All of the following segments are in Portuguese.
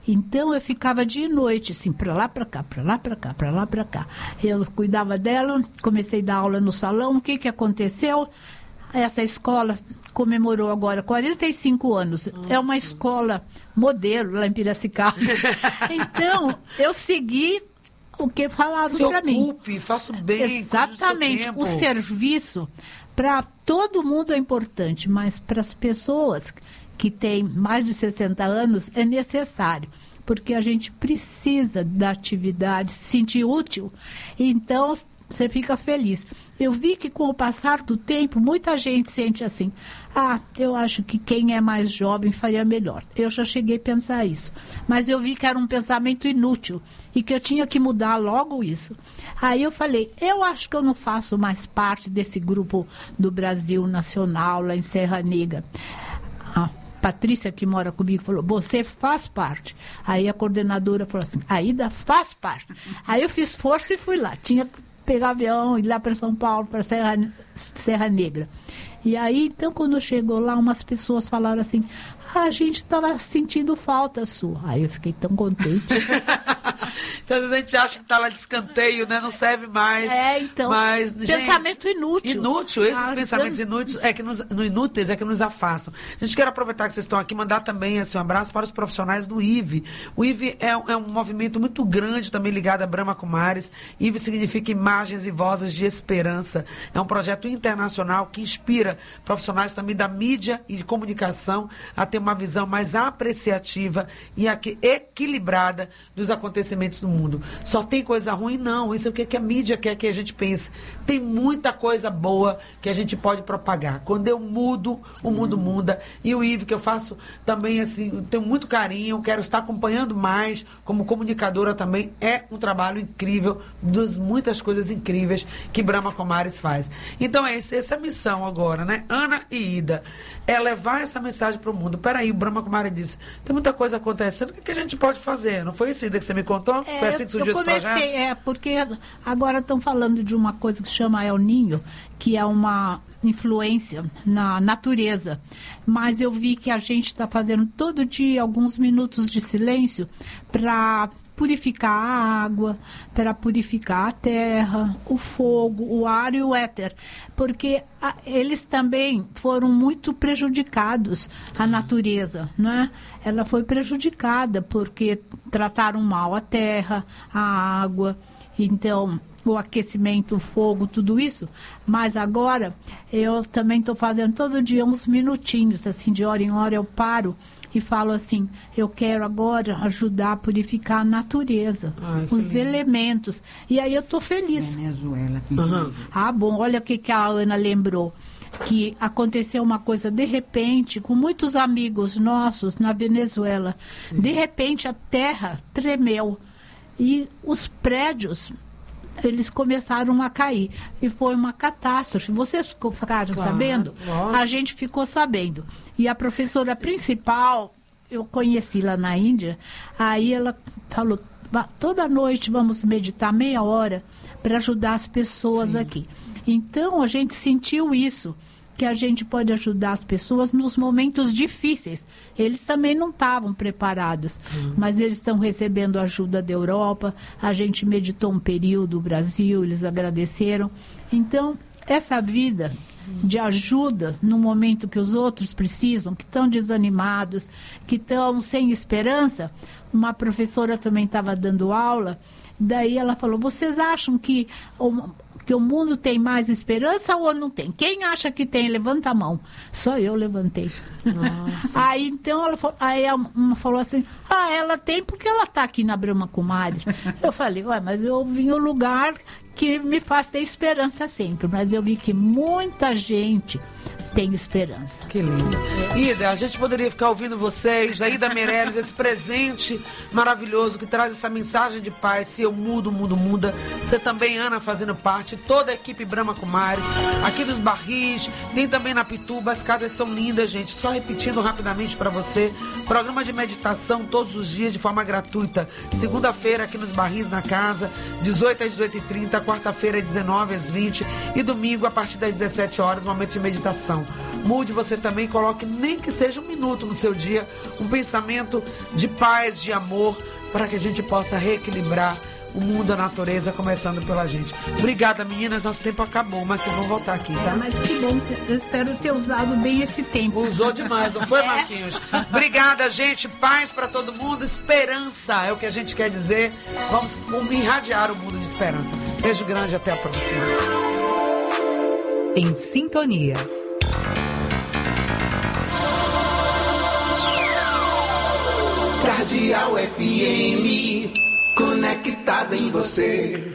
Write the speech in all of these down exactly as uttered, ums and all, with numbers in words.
Então eu ficava dia e noite, assim, para lá, para cá, para lá, para cá, para lá, para cá. Eu cuidava dela, comecei a dar aula no salão. O que que aconteceu? Essa escola comemorou agora quarenta e cinco anos. Nossa. É uma escola modelo lá em Piracicaba. Então, eu segui o que falaram para mim. Se ocupe, faça o bem. Exatamente. O serviço para todo mundo é importante, mas para as pessoas que têm mais de sessenta anos é necessário, porque a gente precisa da atividade, se sentir útil. Então, você fica feliz. Eu vi que com o passar do tempo, muita gente sente assim, ah, eu acho que quem é mais jovem faria melhor. Eu já cheguei a pensar isso. Mas eu vi que era um pensamento inútil e que eu tinha que mudar logo isso. Aí eu falei, eu acho que eu não faço mais parte desse grupo do Brasil Nacional, lá em Serra Negra. Ah, Patrícia, que mora comigo, falou, você faz parte. Aí a coordenadora falou assim, Aida faz parte. Aí eu fiz força e fui lá. Tinha que pegar avião e ir lá para São Paulo, para Serra, Serra Negra. E aí, então, quando chegou lá, umas pessoas falaram assim, ah, a gente estava sentindo falta sua. Aí eu fiquei tão contente. Então, a gente acha que está lá de escanteio, né? Não serve mais. É, então, mas, pensamento gente, inútil. Inútil, esses ah, pensamentos então... inúteis é que nos, no inúteis é que nos afastam. A gente quer aproveitar que vocês estão aqui, mandar também assim, um abraço para os profissionais do I V E. O I V E é, é um movimento muito grande também ligado a Brahma Kumaris. I V E significa Imagens e Vozes de Esperança. É um projeto internacional que inspira profissionais também da mídia e de comunicação a ter uma visão mais apreciativa e aqui, equilibrada dos acontecimentos do mundo. Só tem coisa ruim? Não. Isso é o que a mídia quer que a gente pense. Tem muita coisa boa que a gente pode propagar. Quando eu mudo, o mundo muda. E o I V E, que eu faço também, assim, tenho muito carinho, quero estar acompanhando mais, como comunicadora também, é um trabalho incrível, das muitas coisas incríveis que Brahma Kumaris faz. Então, é esse, essa é a missão agora, né? Ana e Ida, é levar essa mensagem para o mundo. Peraí, o Brahma Kumaris disse, tem muita coisa acontecendo, o que, que a gente pode fazer? Não foi isso, Ida, que você me contou? É, foi assim que surgiu eu comecei, esse projeto? É, porque agora estão falando de uma coisa que se chama El Niño, que é uma influência na natureza. Mas eu vi que a gente está fazendo todo dia alguns minutos de silêncio para purificar a água, para purificar a terra, o fogo, o ar e o éter, porque a, eles também foram muito prejudicados, a natureza, não é? Ela foi prejudicada porque trataram mal a terra, a água, então o aquecimento, o fogo, tudo isso. Mas agora eu também estou fazendo todo dia uns minutinhos, assim, de hora em hora eu paro e falo assim, eu quero agora ajudar a purificar a natureza, ai, os elementos. E aí eu estou feliz. Venezuela. Uhum. Ah, bom, olha o que, que a Ana lembrou. Que aconteceu uma coisa de repente, com muitos amigos nossos na Venezuela. Sim. De repente a terra tremeu e os prédios, eles começaram a cair. E foi uma catástrofe. Vocês ficaram claro, sabendo? Nossa. A gente ficou sabendo. E a professora principal, eu conheci lá na Índia, aí ela falou, toda noite vamos meditar meia hora para ajudar as pessoas Sim. aqui. Então, a gente sentiu isso, que a gente pode ajudar as pessoas nos momentos difíceis. Eles também não estavam preparados, uhum. mas eles estão recebendo ajuda da Europa. A gente meditou um período no Brasil, eles agradeceram. Então, essa vida de ajuda no momento que os outros precisam, que estão desanimados, que estão sem esperança, uma professora também estava dando aula, daí ela falou, vocês acham que que o mundo tem mais esperança ou não tem? Quem acha que tem, levanta a mão. Só eu levantei. Nossa. Aí então ela falou, aí uma falou assim, ah, ela tem porque ela está aqui na Brahma Kumaris. Eu falei, ué, mas eu vim no lugar que me faz ter esperança sempre. Mas eu vi que muita gente tem esperança. Que lindo. Ida, a gente poderia ficar ouvindo vocês, a Ida Meirelles, esse presente maravilhoso que traz essa mensagem de paz. Se eu mudo, o mundo muda. Você também, Ana, fazendo parte, toda a equipe Brahma Kumaris, aqui nos Barris, tem também na Pituba, as casas são lindas, gente. Só repetindo rapidamente para você, programa de meditação todos os dias de forma gratuita. Segunda-feira aqui nos Barris, na casa, dezoito às dezoito e trinta, quarta-feira dezenove às vinte e domingo a partir das dezessete horas, momento de meditação. Mude você também, coloque nem que seja um minuto no seu dia, um pensamento de paz, de amor, para que a gente possa reequilibrar o mundo, a natureza, começando pela gente. Obrigada, meninas, nosso tempo acabou, mas vocês vão voltar aqui, tá? É, mas que bom, eu espero ter usado bem esse tempo. Usou demais, não foi, É. Marquinhos? Obrigada, gente, paz para todo mundo, esperança é o que a gente quer dizer. Vamos, vamos irradiar o mundo de esperança. Beijo grande, até a próxima. Em sintonia. Cardeal F M, conectada em você.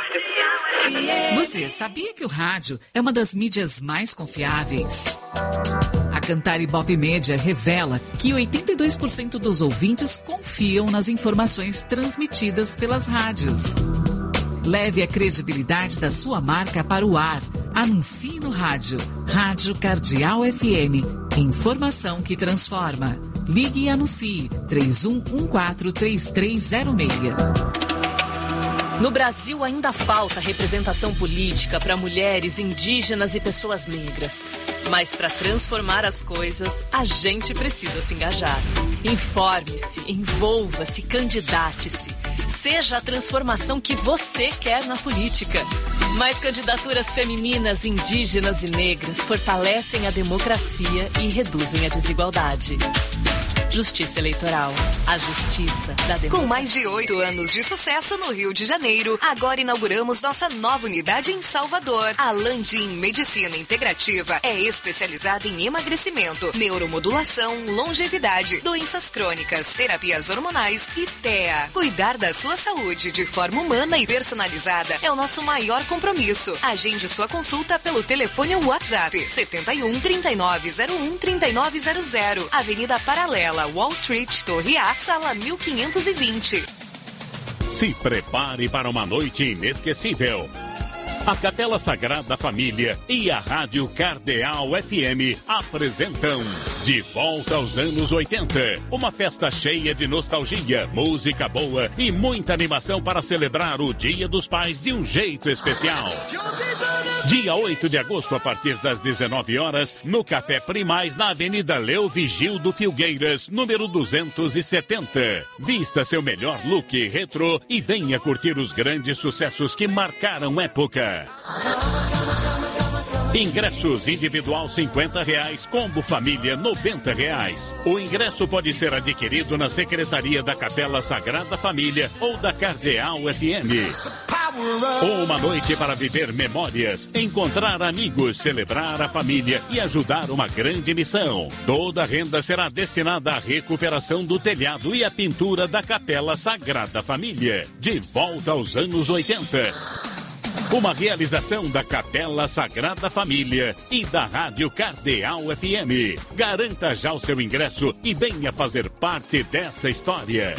Você sabia que o rádio é uma das mídias mais confiáveis? A Cantar Ibope Média revela que oitenta e dois por cento dos ouvintes confiam nas informações transmitidas pelas rádios. Leve a credibilidade da sua marca para o ar. Anuncie no rádio. Rádio Cardeal F M. Informação que transforma. Ligue e anuncie. três um um quatro, três três zero seis. No Brasil ainda falta representação política para mulheres, indígenas e pessoas negras. Mas para transformar as coisas, a gente precisa se engajar. Informe-se, envolva-se, candidate-se. Seja a transformação que você quer na política. Mais candidaturas femininas, indígenas e negras fortalecem a democracia e reduzem a desigualdade. Justiça Eleitoral. A justiça da democracia. Com mais de oito anos de sucesso no Rio de Janeiro, agora inauguramos nossa nova unidade em Salvador. A Landim Medicina Integrativa é especializada em emagrecimento, neuromodulação, longevidade, doenças crônicas, terapias hormonais e T E A. Cuidar da sua saúde de forma humana e personalizada é o nosso maior compromisso. Agende sua consulta pelo telefone ou WhatsApp setenta e um, trinta e nove zero um, trinta e nove zero zero, Avenida Paralela, Wall Street, Torre A, sala mil quinhentos e vinte. Se prepare para uma noite inesquecível. A Capela Sagrada Família e a Rádio Cardeal F M apresentam De Volta aos Anos oitenta. Uma festa cheia de nostalgia, música boa e muita animação para celebrar o Dia dos Pais de um jeito especial. Dia oito de agosto, a partir das dezenove horas, no Café Primaz, na Avenida Leo Vigildo Filgueiras, número duzentos e setenta. Vista seu melhor look retrô e venha curtir os grandes sucessos que marcaram época. Ingressos individual cinquenta reais, combo família noventa reais. O ingresso pode ser adquirido na Secretaria da Capela Sagrada Família ou da Cardeal F M. Uma noite para viver memórias, encontrar amigos, celebrar a família e ajudar uma grande missão. Toda a renda será destinada à recuperação do telhado e à pintura da Capela Sagrada Família. De volta aos anos oitenta. Uma realização da Capela Sagrada Família e da Rádio Cardeal F M. Garanta já o seu ingresso e venha fazer parte dessa história.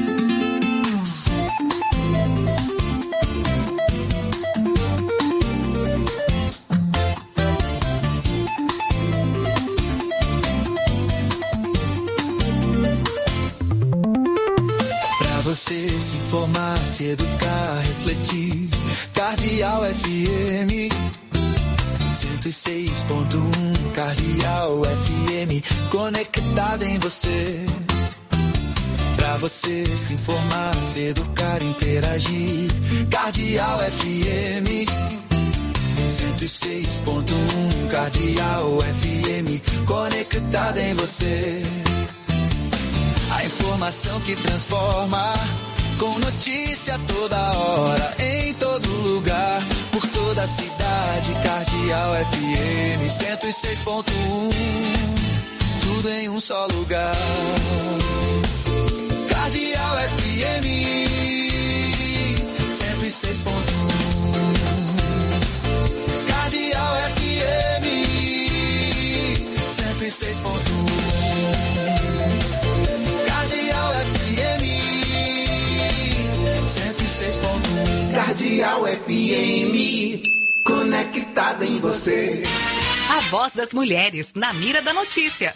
Pra você se informar, se educar, refletir. Cardeal F M cento e seis ponto um, Cardeal F M, conectada em você. Pra você se informar, se educar, interagir. Cardeal F M cento e seis ponto um, Cardeal F M, conectada em você. A informação que transforma, com notícia toda hora, em todo lugar, por toda a cidade. Cardeal F M cento e seis ponto um, tudo em um só lugar. Cardeal F M cento e seis ponto um, Cardeal F M cento e seis ponto um, Cardeal F M cento e seis ponto um. Cardeal F M, conectada em você. A voz das mulheres, na mira da notícia.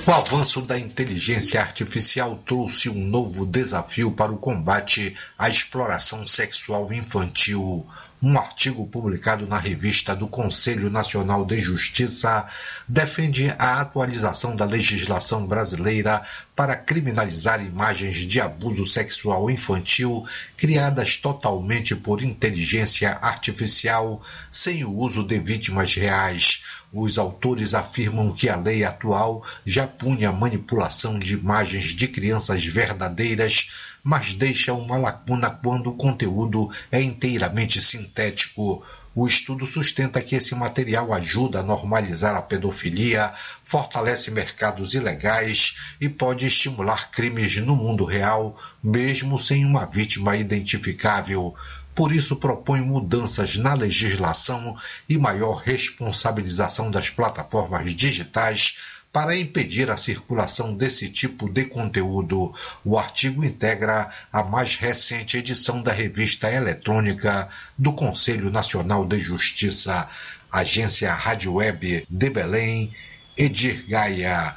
O avanço da inteligência artificial trouxe um novo desafio para o combate à exploração sexual infantil. Um artigo publicado na revista do Conselho Nacional de Justiça defende a atualização da legislação brasileira para criminalizar imagens de abuso sexual infantil criadas totalmente por inteligência artificial, sem o uso de vítimas reais. Os autores afirmam que a lei atual já punha a manipulação de imagens de crianças verdadeiras, mas deixa uma lacuna quando o conteúdo é inteiramente sintético. O estudo sustenta que esse material ajuda a normalizar a pedofilia, fortalece mercados ilegais e pode estimular crimes no mundo real, mesmo sem uma vítima identificável. Por isso, propõe mudanças na legislação e maior responsabilização das plataformas digitais para impedir a circulação desse tipo de conteúdo. O artigo integra a mais recente edição da revista eletrônica do Conselho Nacional de Justiça. Agência Rádio Web de Belém, Edir Gaia.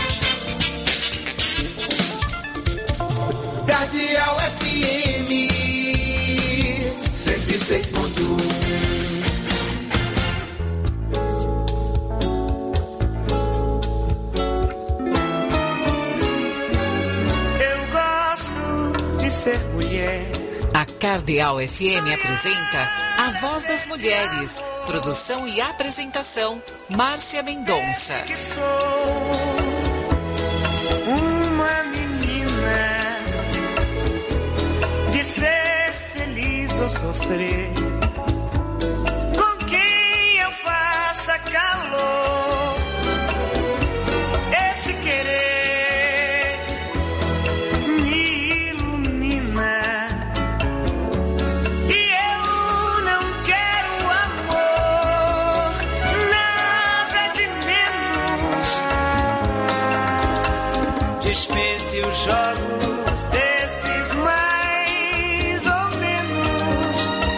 Cardeal F M cento e seis ponto um. Ser mulher. A Cardeal F M apresenta A Voz das Mulheres. Produção e apresentação, Márcia Mendonça. Que sou uma menina de ser feliz ou sofrer, com quem eu faça calor, esse querer dispense os jogos desses mais ou menos.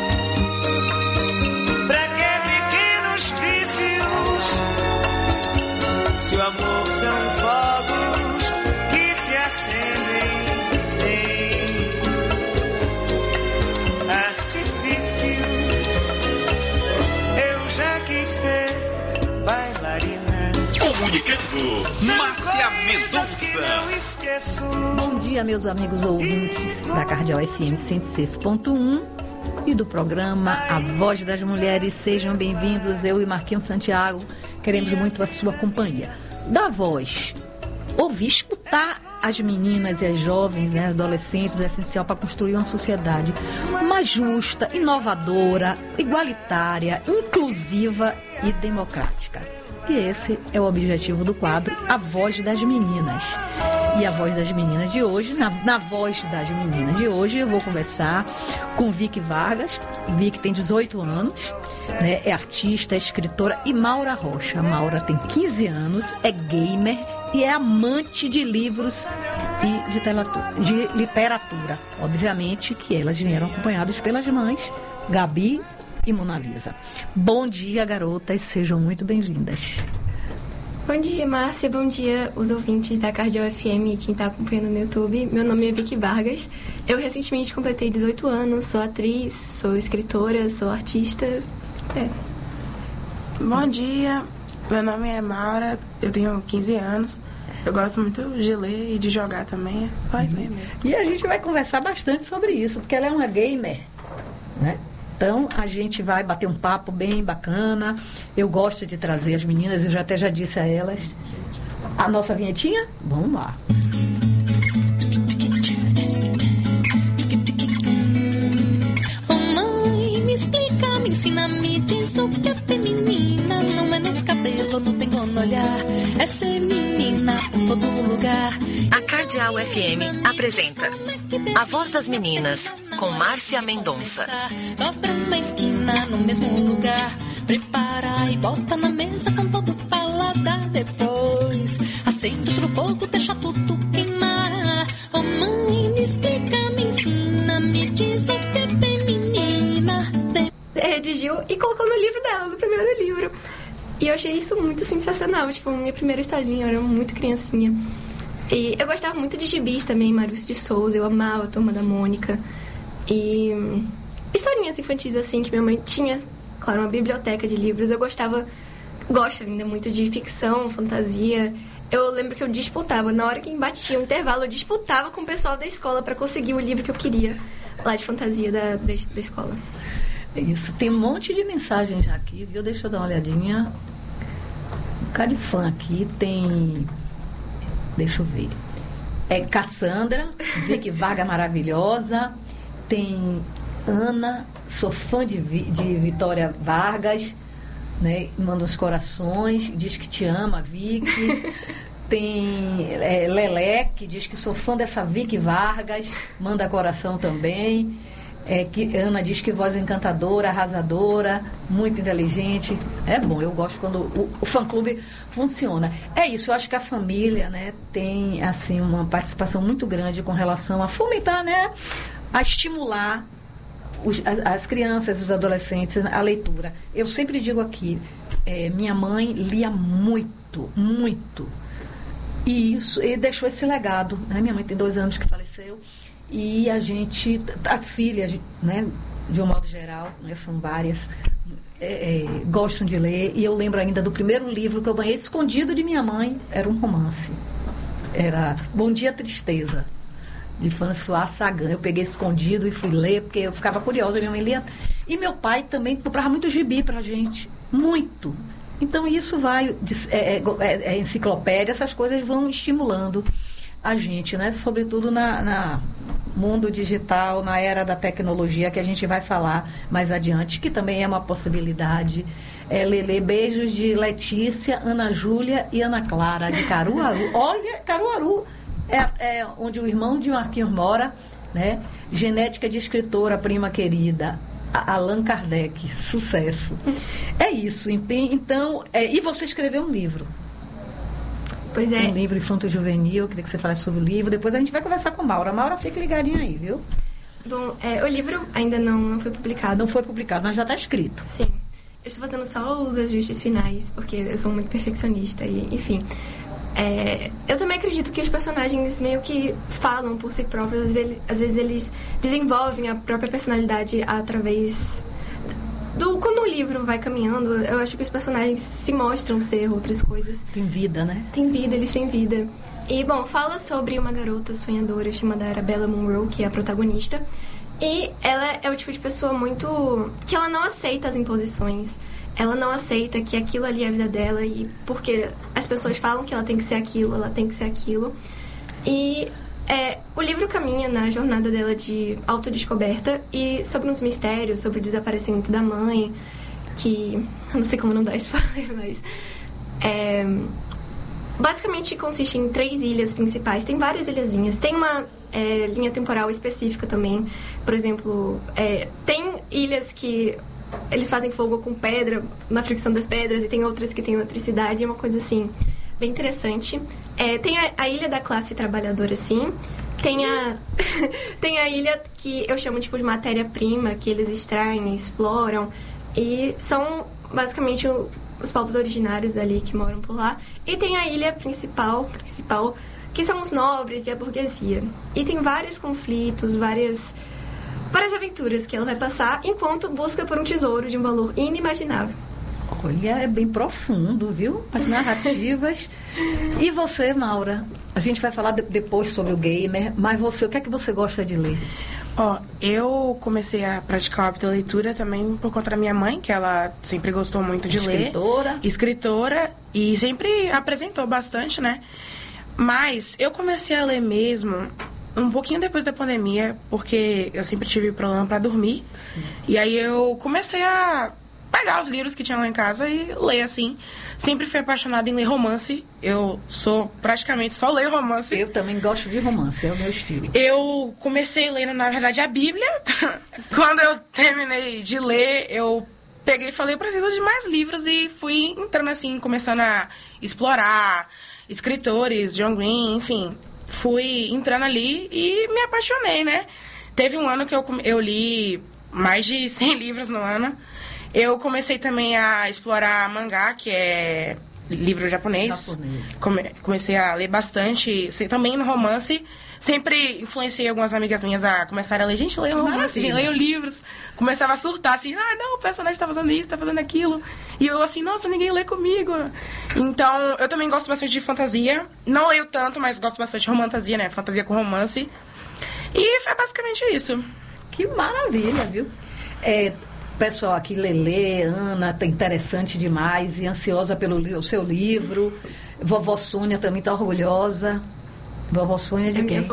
Pra que pequenos vícios, se o amor são fogos que se acendem sem artifícios. Eu já quis ser bailarina. Comunicando, Márcia Mendonça. Bom dia, meus amigos ouvintes da Cardeal F M cento e seis ponto um e do programa A Voz das Mulheres. Sejam bem-vindos, eu e Marquinhos Santiago queremos muito a sua companhia. Da voz, ouvir, escutar as meninas e as jovens, né, adolescentes, é essencial para construir uma sociedade mais justa, inovadora, igualitária, inclusiva e democrática. E esse é o objetivo do quadro A Voz das Meninas. E a Voz das Meninas de hoje, na, na Voz das Meninas de hoje, eu vou conversar com Vicky Vargas. Vicky tem dezoito anos, né, é artista, é escritora, e Maura Rocha. A Maura tem quinze anos, é gamer e é amante de livros e de literatura. De literatura. Obviamente que elas vieram acompanhadas pelas mães, Gabi e Mona Lisa. Bom dia, garotas, sejam muito bem-vindas. Bom dia, Márcia, bom dia os ouvintes da Cardeal F M e quem está acompanhando no YouTube. Meu nome é Vicky Vargas, eu recentemente completei dezoito anos, sou atriz, sou escritora, sou artista. É. Bom dia, meu nome é Maura, eu tenho quinze anos, eu gosto muito de ler e de jogar também, é só isso aí mesmo. E a gente vai conversar bastante sobre isso, porque ela é uma gamer, né? Então, a gente vai bater um papo bem bacana. Eu gosto de trazer as meninas, eu já até já disse a elas. A nossa vinhetinha? Vamos lá. Oh, mãe, me explica, me ensina, me diz o que é feminina. Não é no cabelo, não tem como olhar. É ser menina por todo lugar. A Cardeal F M apresenta A Voz das Meninas, com Márcia Mendonça. Dobra uma esquina no mesmo lugar, prepara e bota na mesa com todo o paladar. Depois acende outro fogo, deixa tudo queimar. Oh mãe, me explica, me ensina, me diz o que é feminina. Redigiu e colocou no livro dela, no primeiro livro. E eu achei isso muito sensacional. Tipo, minha primeira historinha, eu era muito criancinha. E eu gostava muito de gibis também, Maurício de Souza. Eu amava a Turma da Mônica. E historinhas infantis, assim, que minha mãe tinha, claro, uma biblioteca de livros. Eu gostava, gosto ainda muito de ficção, fantasia. Eu lembro que eu disputava, na hora que batia o intervalo, eu disputava com o pessoal da escola para conseguir o livro que eu queria, lá de fantasia da, da, da escola. Isso, tem um monte de mensagens aqui, viu? Deixa eu dar uma olhadinha. Um bocado de fã aqui, tem... Deixa eu ver. É Cassandra, Vicky Varga maravilhosa. Tem Ana, sou fã de, de Vitória Vargas, né? Manda uns corações, diz que te ama, Vicky. Tem é, Lelé, que diz que sou fã dessa Vicky Vargas, manda coração também. É, que Ana diz que voz encantadora, arrasadora, muito inteligente. É bom, eu gosto quando o, o fã-clube funciona. É isso, eu acho que a família, né, tem assim, uma participação muito grande com relação a fomentar, né, a estimular os, as, as crianças, os adolescentes a leitura. Eu sempre digo aqui, é, minha mãe lia muito, muito. E isso, e deixou esse legado. Né? Minha mãe tem dois anos que faleceu. E a gente, as filhas, né, de um modo geral, né, são várias, é, é, gostam de ler. E eu lembro ainda do primeiro livro que eu ganhei escondido de minha mãe, era um romance. Era Bom Dia Tristeza, de François Sagan. Eu peguei escondido e fui ler, porque eu ficava curiosa, minha mãe lia. E meu pai também comprava muito gibi pra gente, muito. Então isso vai, é, é, é enciclopédia, essas coisas vão estimulando a gente, né? Sobretudo na, na mundo digital, na era da tecnologia, que a gente vai falar mais adiante, que também é uma possibilidade. É, Lelê, beijos de Letícia, Ana Júlia e Ana Clara, de Caruaru. Olha, Caruaru é, é onde o irmão de Marquinhos mora, né? Genética de escritora, prima querida, Allan Kardec, sucesso. É isso, então, é, e você escreveu um livro. Pois é. Um livro infanto-juvenil, queria que você falasse sobre o livro. Depois a gente vai conversar com a Maura. Maura, fica ligadinha aí, viu? Bom, é, o livro ainda não, não foi publicado. Não foi publicado, mas já está escrito. Sim. Eu estou fazendo só os ajustes finais, porque eu sou muito perfeccionista e, enfim. É, eu também acredito que os personagens meio que falam por si próprios. Às vezes, às vezes eles desenvolvem a própria personalidade através... Do, quando o livro vai caminhando, eu acho que os personagens se mostram ser outras coisas. Tem vida, né? Tem vida, eles têm vida. E, bom, fala sobre uma garota sonhadora chamada Arabella Monroe, que é a protagonista. E ela é o tipo de pessoa muito... que ela não aceita as imposições. Ela não aceita que aquilo ali é a vida dela. E porque as pessoas falam que ela tem que ser aquilo, ela tem que ser aquilo. E... É, o livro caminha na jornada dela de autodescoberta e sobre uns mistérios, sobre o desaparecimento da mãe, que... eu não sei como não dar spoiler, mas... É, basicamente consiste em três ilhas principais. Tem várias ilhazinhas. Tem uma é, linha temporal específica também. Por exemplo, é, tem ilhas que eles fazem fogo com pedra, na fricção das pedras, e tem outras que têm eletricidade. É uma coisa assim... bem interessante. É, tem a, a ilha da classe trabalhadora, sim. Tem a, tem a ilha que eu chamo tipo de matéria-prima, que eles extraem, exploram. E são basicamente o, os povos originários ali que moram por lá. E tem a ilha principal, principal, que são os nobres e a burguesia. E tem vários conflitos, várias, várias aventuras que ela vai passar enquanto busca por um tesouro de um valor inimaginável. Olha, é bem profundo, viu? As narrativas. E você, Maura? A gente vai falar de, depois sobre o gamer, mas você, o que é que você gosta de ler? Ó, eu comecei a praticar o hábito da leitura também por conta da minha mãe, que ela sempre gostou muito de ler. Escritora. Escritora. E sempre apresentou bastante, né? Mas eu comecei a ler mesmo um pouquinho depois da pandemia, porque eu sempre tive problema para dormir. Sim. E aí eu comecei a pegar os livros que tinham lá em casa e ler, assim. Sempre fui apaixonada em ler romance. Eu sou praticamente só leio romance. Eu também gosto de romance, é o meu estilo. Eu comecei lendo, na verdade, a Bíblia. Quando eu terminei de ler, eu peguei e falei, eu preciso de mais livros. E fui entrando, assim, começando a explorar escritores, John Green, enfim. Fui entrando ali e me apaixonei, né? Teve um ano que eu, eu li mais de cem livros no ano. Eu comecei também a explorar mangá, que é livro japonês. japonês. Come, comecei a ler bastante, sei, também no romance. Sempre influenciei algumas amigas minhas a começarem a ler. Gente, leiam romance, gente, leiam livros. Começava a surtar, assim, ah, não, o personagem tá fazendo isso, tá fazendo aquilo. E eu assim, nossa, ninguém lê comigo. Então, eu também gosto bastante de fantasia. Não leio tanto, mas gosto bastante de romantasia, né? Fantasia com romance. E foi basicamente isso. Que maravilha, viu? É, pessoal aqui, Lelê, Ana, tá interessante demais e ansiosa pelo li- o seu livro. Vovó Sônia também tá orgulhosa. Vovó Sônia de quem?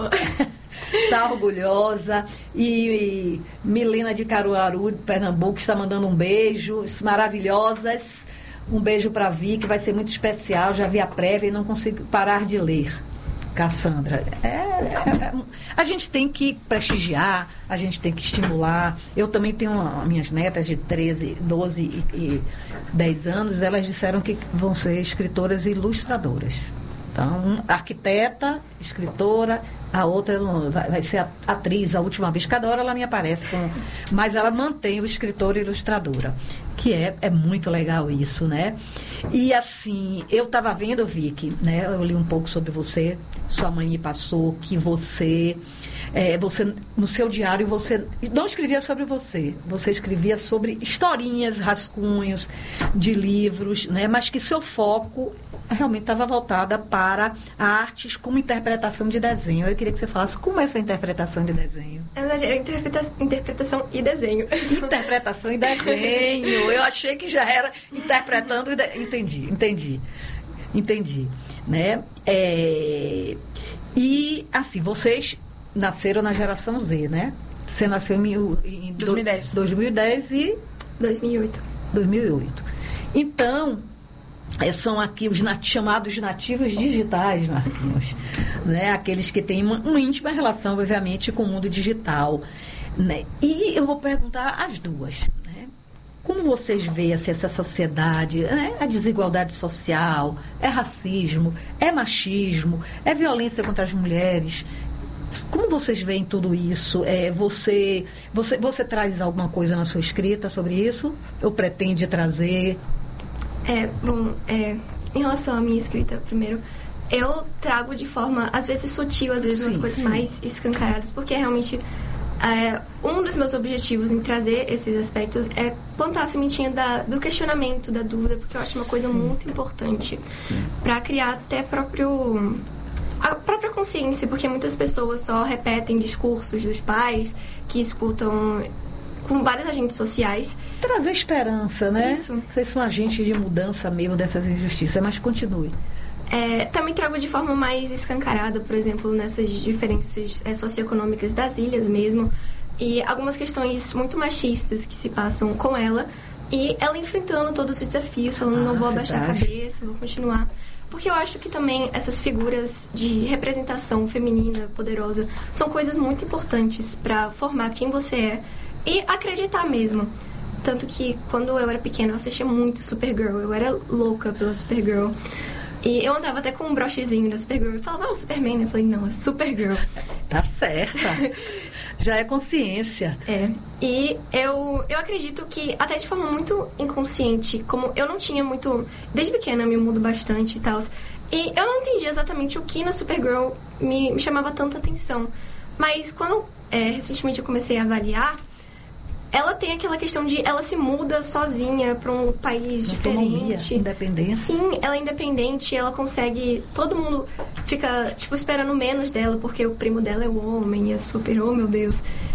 Tá orgulhosa. E, e Milena de Caruaru, de Pernambuco, está mandando um beijo. Maravilhosas. Um beijo para Vicky, vai ser muito especial. Já vi a prévia e não consigo parar de ler. Cassandra, é, é, é, a gente tem que prestigiar, a gente tem que estimular. Eu também tenho uma, minhas netas de treze, doze e, e dez anos, elas disseram que vão ser escritoras e ilustradoras. Então, arquiteta, escritora, a outra vai, vai ser atriz, a última vez. Cada hora ela me aparece, com, mas ela mantém o escritor e ilustradora, que é, é muito legal isso, né? E assim, eu estava vendo, Vicky, né? Eu li um pouco sobre você, sua mãe me passou que você, é, você no seu diário, você não escrevia sobre você, você escrevia sobre historinhas, rascunhos de livros, né? Mas que seu foco realmente estava voltada para artes como interpretação de desenho. Eu queria que você falasse como é essa interpretação de desenho. Na verdade, era interpreta- interpretação e desenho. Interpretação e desenho. Eu achei que já era interpretando e de... Entendi, entendi. Entendi. Né? É... E, assim, vocês nasceram na geração Z, né? Você nasceu em, em dois mil e dez. dois mil e dez e... dois mil e oito. dois mil e oito. Então... É, são aqui os nat- chamados nativos digitais, Marquinhos, né? Aqueles que têm uma, uma íntima relação, obviamente, com o mundo digital, né? E eu vou perguntar as duas, né? Como vocês veem assim, essa sociedade, né? A desigualdade social, é racismo, é machismo, é violência contra as mulheres? Como vocês veem tudo isso? É, você, você, você traz alguma coisa na sua escrita sobre isso? Ou pretende trazer? É, bom, é, em relação à minha escrita, primeiro, eu trago de forma, às vezes, sutil, às vezes, sim, umas coisas sim. mais escancaradas, porque realmente é, um dos meus objetivos em trazer esses aspectos é plantar a sementinha da, do questionamento, da dúvida, porque eu acho uma coisa sim. muito importante para criar até próprio... a própria consciência, porque muitas pessoas só repetem discursos dos pais que escutam... com vários agentes sociais. Trazer esperança, né? Isso. Vocês são agentes de mudança mesmo dessas injustiças, mas continue. É, também trago de forma mais escancarada, por exemplo, nessas diferenças é, socioeconômicas das ilhas mesmo, e algumas questões muito machistas que se passam com ela, e ela enfrentando todos os desafios, falando, ah, não vou abaixar a cabeça, vou continuar. Porque eu acho que também essas figuras de representação feminina, poderosa, são coisas muito importantes para formar quem você é, e acreditar mesmo. Tanto que quando eu era pequena eu assistia muito Supergirl. Eu era louca pela Supergirl. E eu andava até com um brochezinho da Supergirl. Eu falava, ah, o Superman. Eu falei, não, é Supergirl. Tá certa. Já é consciência. É. E eu, eu acredito que, até de forma muito inconsciente, como eu não tinha muito... Desde pequena eu me mudo bastante e tal. E eu não entendi exatamente o que na Supergirl me, me chamava tanta atenção. Mas quando é, recentemente eu comecei a avaliar... Ela tem aquela questão de... Ela se muda sozinha para um país autonomia, diferente. Independente. Sim, ela é independente. Ela consegue... Todo mundo fica, tipo, esperando menos dela. Porque o primo dela é o homem. É super... Oh, meu Deus.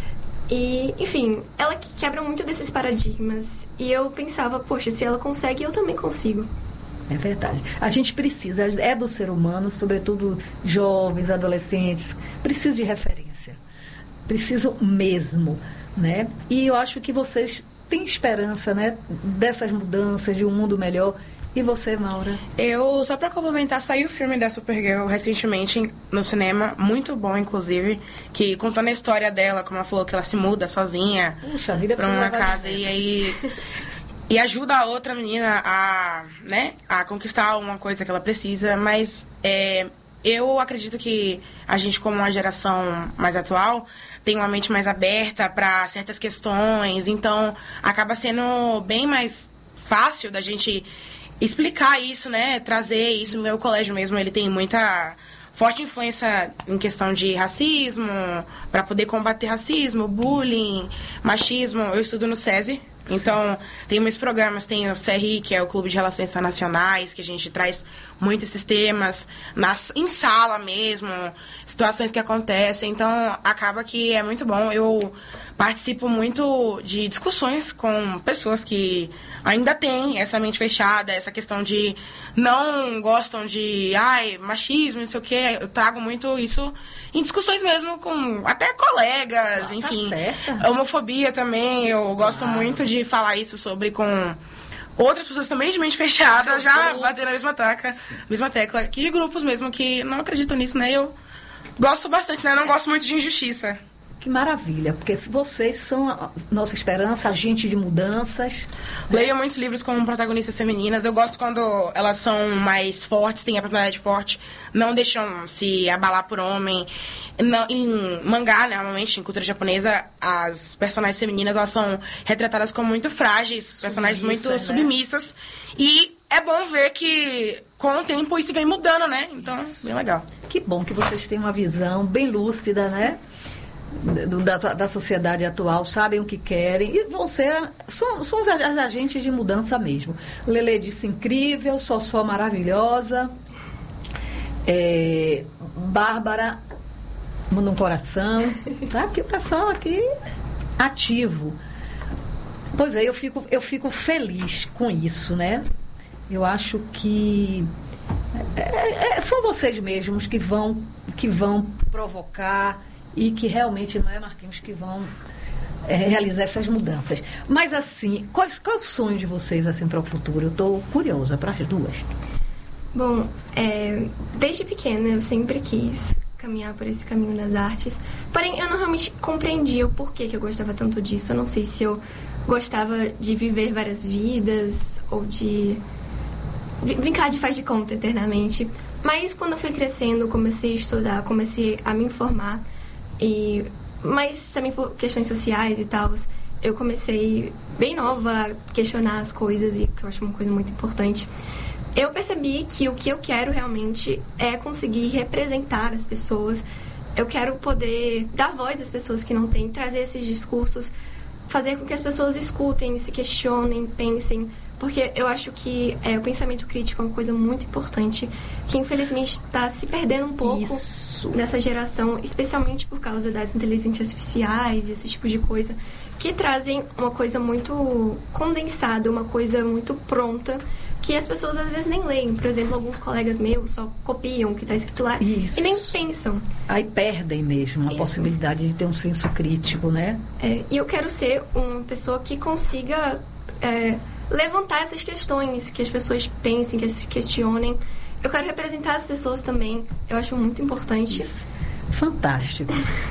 E, enfim... Ela quebra muito desses paradigmas. E eu pensava... Poxa, se ela consegue, eu também consigo. É verdade. A gente precisa... É do ser humano, sobretudo jovens, adolescentes. Precisa de referência. Precisam mesmo... Né? E eu acho que vocês têm esperança, né, dessas mudanças, de um mundo melhor. E você, Maura? Eu, só pra complementar, saiu o filme da Supergirl recentemente no cinema, muito bom, inclusive, que contando a história dela, como ela falou, que ela se muda sozinha Puxa, a vida pra uma casa e aí... E ajuda a outra menina a, né, a conquistar alguma coisa que ela precisa, mas é, eu acredito que a gente, como uma geração mais atual... tem uma mente mais aberta para certas questões, então acaba sendo bem mais fácil da gente explicar isso, né? Trazer isso. Meu colégio mesmo, ele tem muita forte influência em questão de racismo, para poder combater racismo, bullying, machismo. Eu estudo no SESI, então tem meus programas, tem o C R I, que é o Clube de Relações Internacionais, que a gente traz muito esses temas nas, em sala mesmo, situações que acontecem, então acaba que é muito bom. Eu participo muito de discussões com pessoas que ainda têm essa mente fechada, essa questão de não gostam de ai, machismo, não sei o quê. Eu trago muito isso em discussões mesmo com até colegas, ah, enfim. Tá certo. Homofobia também, eu gosto claro. muito de falar isso sobre com outras pessoas também de mente fechada, Seus já grupos. bater na mesma tecla, mesma tecla, que de grupos mesmo que não acreditam nisso, né? Eu gosto bastante, né? Não gosto muito de injustiça. Que maravilha, porque se vocês são a nossa esperança, agente de mudanças. Leio muitos livros com protagonistas femininas. Eu gosto quando elas são mais fortes, têm a personalidade forte, não deixam se abalar por homem. Não, em mangá, né, normalmente, em cultura japonesa, as personagens femininas elas são retratadas como muito frágeis, Submissa, personagens muito né? submissas. E é bom ver que com o tempo isso vem mudando, né? Então, isso. bem legal. Que bom que vocês têm uma visão bem lúcida, né? Da, da sociedade atual, sabem o que querem e vão ser, são, são os agentes de mudança mesmo. Lelê disse incrível, Sossó maravilhosa, é, Bárbara manda um coração, tá? Aqui o pessoal aqui ativo. Pois é, eu fico, eu fico feliz com isso, né? Eu acho que é, é, são vocês mesmos que vão, que vão provocar e que realmente não é, Marquinhos, que vão é, realizar essas mudanças. Mas, assim, quais, qual é o sonho de vocês assim, para o futuro? Eu estou curiosa para as duas. Bom, é, desde pequena eu sempre quis caminhar por esse caminho das artes. Porém, eu não realmente compreendia o porquê que eu gostava tanto disso. Eu não sei se eu gostava de viver várias vidas ou de brincar de faz de conta eternamente. Mas, quando eu fui crescendo, comecei a estudar, comecei a me informar. E, mas também por questões sociais e tal, eu comecei bem nova a questionar as coisas, e que eu acho uma coisa muito importante. Eu percebi que o que eu quero realmente é conseguir representar as pessoas. Eu quero poder dar voz às pessoas que não têm, trazer esses discursos, fazer com que as pessoas escutem, se questionem, pensem. Porque eu acho que é, o pensamento crítico é uma coisa muito importante, que infelizmente está se perdendo um pouco Isso. nessa geração, especialmente por causa das inteligências artificiais e esse tipo de coisa, que trazem uma coisa muito condensada, uma coisa muito pronta, que as pessoas às vezes nem leem. Por exemplo, alguns colegas meus só copiam o que está escrito lá Isso. e nem pensam. Aí perdem mesmo a Isso. possibilidade de ter um senso crítico, né? É, e eu quero ser uma pessoa que consiga é, levantar essas questões, que as pessoas pensem, que se questionem. Eu quero representar as pessoas também. Eu acho muito importante. Isso. Fantástico.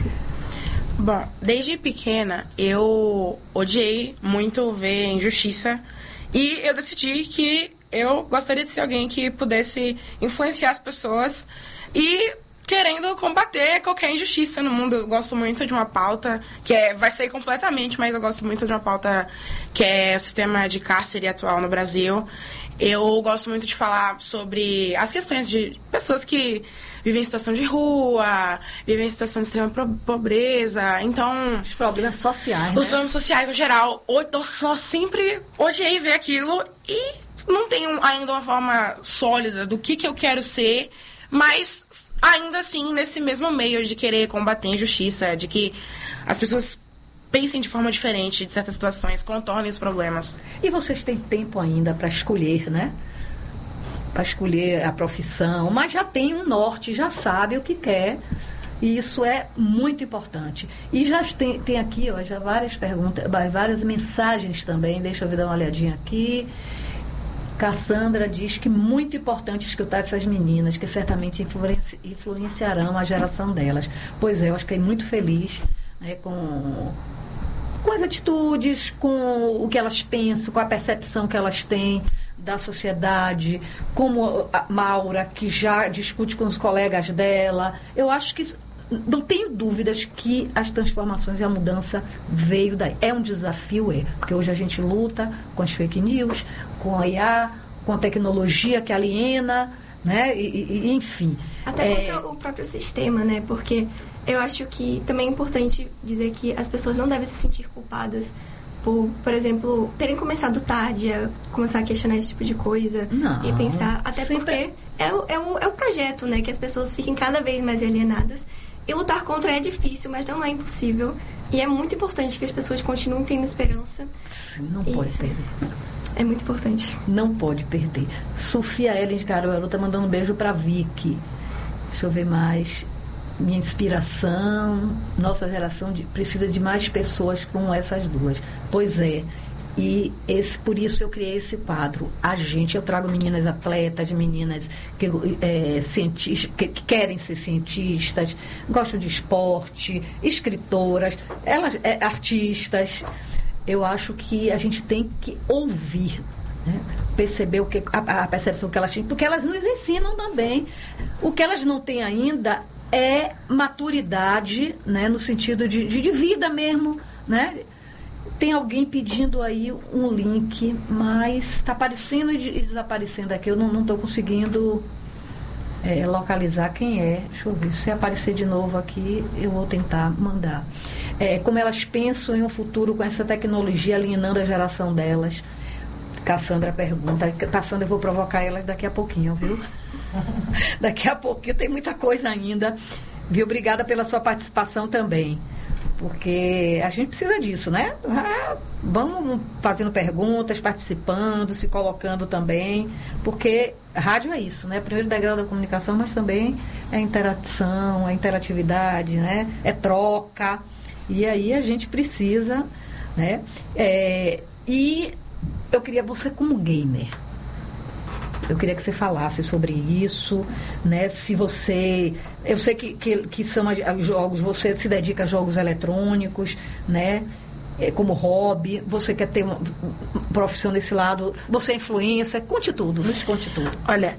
Bom, desde pequena eu odiei muito ver injustiça. E eu decidi que eu gostaria de ser alguém que pudesse influenciar as pessoas e querendo combater qualquer injustiça no mundo. Eu gosto muito de uma pauta que é, vai sair completamente, mas eu gosto muito de uma pauta que é o sistema de cárcere atual no Brasil. Eu gosto muito de falar sobre as questões de pessoas que vivem em situação de rua, vivem em situação de extrema pobreza. Então, os problemas sociais, Os né? problemas sociais, no geral. Eu só sempre odiei ver aquilo e não tenho ainda uma forma sólida do que, que eu quero ser, mas ainda assim, nesse mesmo meio de querer combater a injustiça, de que as pessoas pensem de forma diferente de certas situações, contornem os problemas. E vocês têm tempo ainda para escolher, né? Para escolher a profissão, mas já tem um norte, já sabe o que quer, e isso é muito importante. E já tem, tem aqui, ó, já várias perguntas, várias mensagens também, deixa eu ver, dar uma olhadinha aqui. Cassandra diz que muito importante escutar essas meninas, que certamente influenci, influenciarão a geração delas. Pois é, eu fiquei muito feliz, né, com, com as atitudes, com o que elas pensam, com a percepção que elas têm da sociedade, como a Maura, que já discute com os colegas dela. Eu acho que não tenho dúvidas que as transformações e a mudança veio daí. É um desafio, é, porque hoje a gente luta com as fake news, com a I A, com a tecnologia que aliena, né? E, e, enfim. Até é... contra o próprio sistema, né? Porque eu acho que também é importante dizer que as pessoas não devem se sentir culpadas por, por exemplo, terem começado tarde a começar a questionar esse tipo de coisa. Não, e pensar, até sempre... porque é o, é, o, é o projeto, né? Que as pessoas fiquem cada vez mais alienadas. E lutar contra é difícil, mas não é impossível. E é muito importante que as pessoas continuem tendo esperança. Sim, não e... pode perder. É muito importante. Não pode perder. Sofia Ellen de Caruaru tá mandando um beijo pra Vicky. Deixa eu ver mais. Minha inspiração. Nossa geração de, precisa de mais pessoas como essas duas. Pois é. E esse, por isso eu criei esse quadro. A gente, eu trago meninas atletas, meninas que, é, cientistas, que, que querem ser cientistas, gostam de esporte, escritoras, elas, é, artistas. Eu acho que a gente tem que ouvir, né? Perceber o que, a, a percepção que elas têm, porque elas nos ensinam também. O que elas não têm ainda é maturidade, né? No sentido de, de, de vida mesmo, né? Tem alguém pedindo aí um link, mas está aparecendo e desaparecendo aqui. Eu não estou conseguindo é, localizar quem é. Deixa eu ver. Se aparecer de novo aqui, eu vou tentar mandar. É, como elas pensam em um futuro com essa tecnologia alienando a geração delas. Cassandra pergunta. Cassandra, eu vou provocar elas daqui a pouquinho, viu? Daqui a pouquinho tem muita coisa ainda. Viu? Obrigada pela sua participação também. Porque a gente precisa disso, né? Ah, vamos fazendo perguntas, participando, se colocando também, porque rádio é isso, né? Primeiro degrau da comunicação, mas também é interação, é interatividade, né? É troca. E aí a gente precisa, né? É, e eu queria você como gamer. Eu queria que você falasse sobre isso, né? Se você... Eu sei que, que, que são jogos, você se dedica a jogos eletrônicos, né? É, como hobby, você quer ter uma profissão nesse lado, você é influencer, conte tudo, nos conte tudo. Olha,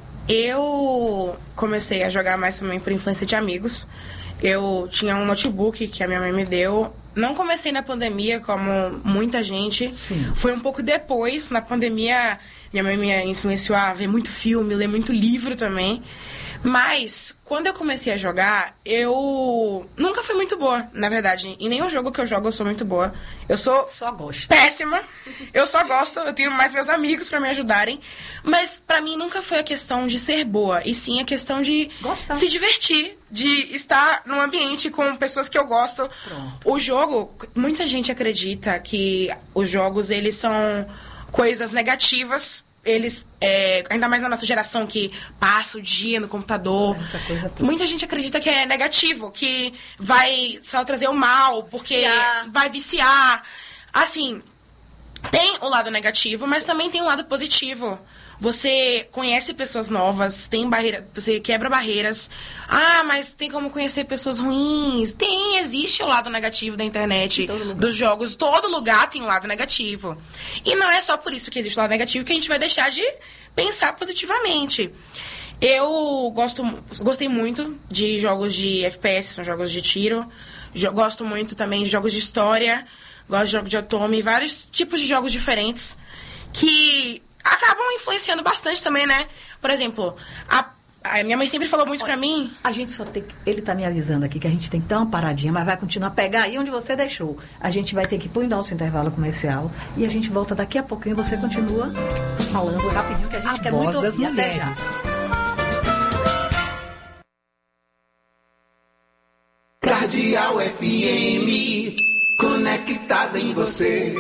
eu comecei a jogar mais também por influência de amigos. Eu tinha um notebook que a minha mãe me deu. Não comecei na pandemia, como muita gente. Sim. Foi um pouco depois, na pandemia... Minha mãe me influenciou a ver muito filme, ler muito livro também. Mas, quando eu comecei a jogar, eu nunca fui muito boa, na verdade. Em nenhum jogo que eu jogo eu sou muito boa. Eu sou só gosto. péssima. Eu só gosto, eu tenho mais meus amigos pra me ajudarem. Mas, pra mim, nunca foi a questão de ser boa. E sim a questão de Gostar. se divertir, de estar num ambiente com pessoas que eu gosto. Pronto. O jogo, muita gente acredita que os jogos, eles são... coisas negativas, eles, é, ainda mais na nossa geração que passa o dia no computador, essa coisa toda. Muita gente acredita que é negativo, que vai só trazer o mal, porque Viciar. vai viciar. Assim, tem o lado negativo, mas também tem o lado positivo. Você conhece pessoas novas, tem barreira, você quebra barreiras. Ah, mas tem como conhecer pessoas ruins? Tem, existe o lado negativo da internet, dos jogos. Todo lugar tem um lado negativo. E não é só por isso que existe o lado negativo que a gente vai deixar de pensar positivamente. Eu gosto, gostei muito de jogos de F P S, são jogos de tiro. Jo- gosto muito também de jogos de história. Gosto de jogos de otome, vários tipos de jogos diferentes que... acabam influenciando bastante também, né? Por exemplo, a, a minha mãe sempre falou muito pra mim... A gente só tem que... Ele tá me avisando aqui que a gente tem que dar uma paradinha, mas vai continuar a pegar aí onde você deixou. A gente vai ter que pôr em nosso intervalo comercial e a gente volta daqui a pouquinho e você continua falando rapidinho que a gente A quer voz muito das ouvir. Até já. mulheres. Cardeal F M, conectada em você.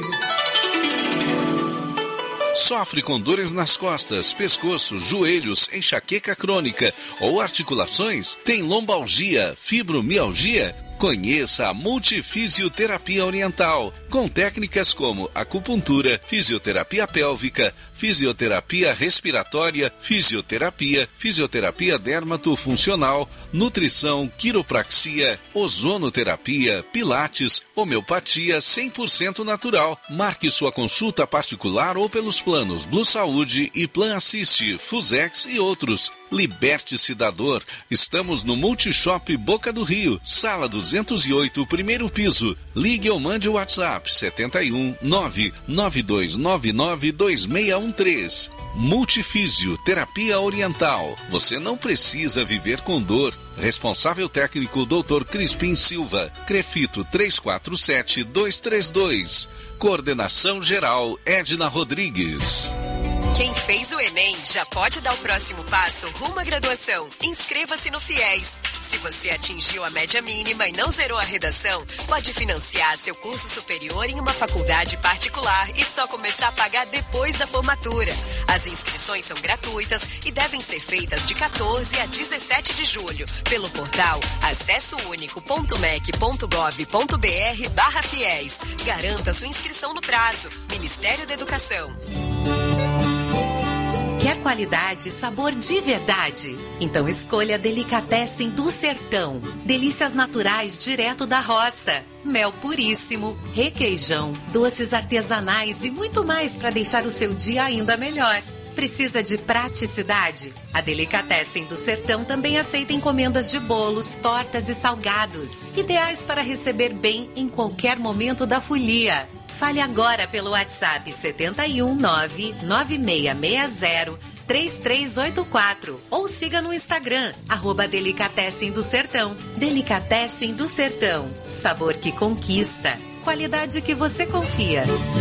Sofre com dores nas costas, pescoço, joelhos, enxaqueca crônica ou articulações? Tem lombalgia, fibromialgia? Conheça a Multifisioterapia Oriental, com técnicas como acupuntura, fisioterapia pélvica, fisioterapia respiratória, fisioterapia, fisioterapia dermatofuncional, nutrição, quiropraxia, ozonoterapia, pilates, homeopatia cem por cento natural. Marque sua consulta particular ou pelos planos Blue Saúde e Plan Assist, Fusex e outros. liberte-se da dor. Estamos no Multishop Boca do Rio, sala duzentos e oito, primeiro piso. Ligue ou mande o WhatsApp setenta e um, nove nove dois nove nove dois seis um três. Multifísio, terapia oriental. Você não precisa viver com dor. Responsável técnico doutor Crispim Silva. Crefito três quatro sete dois três dois. Coordenação geral Edna Rodrigues. Quem fez o Enem já pode dar o próximo passo rumo à graduação. Inscreva-se no FIES. Se você atingiu a média mínima e não zerou a redação, pode financiar seu curso superior em uma faculdade particular e só começar a pagar depois da formatura. As inscrições são gratuitas e devem ser feitas de quatorze a dezessete de julho pelo portal acessounico.mec.gov.br barra FIES. Garanta sua inscrição no prazo. Ministério da Educação. Quer qualidade e sabor de verdade? Então escolha Delicatessen do Sertão. Delícias naturais direto da roça. Mel puríssimo, requeijão, doces artesanais e muito mais para deixar o seu dia ainda melhor. Precisa de praticidade? A Delicatessen do Sertão também aceita encomendas de bolos, tortas e salgados. Ideais para receber bem em qualquer momento da folia. Fale agora pelo WhatsApp setenta e um, nove nove seis seis zero três três oito quatro ou siga no Instagram, arroba Delicatessen do Sertão. Delicatessen do Sertão. Sabor que conquista. Qualidade que você confia.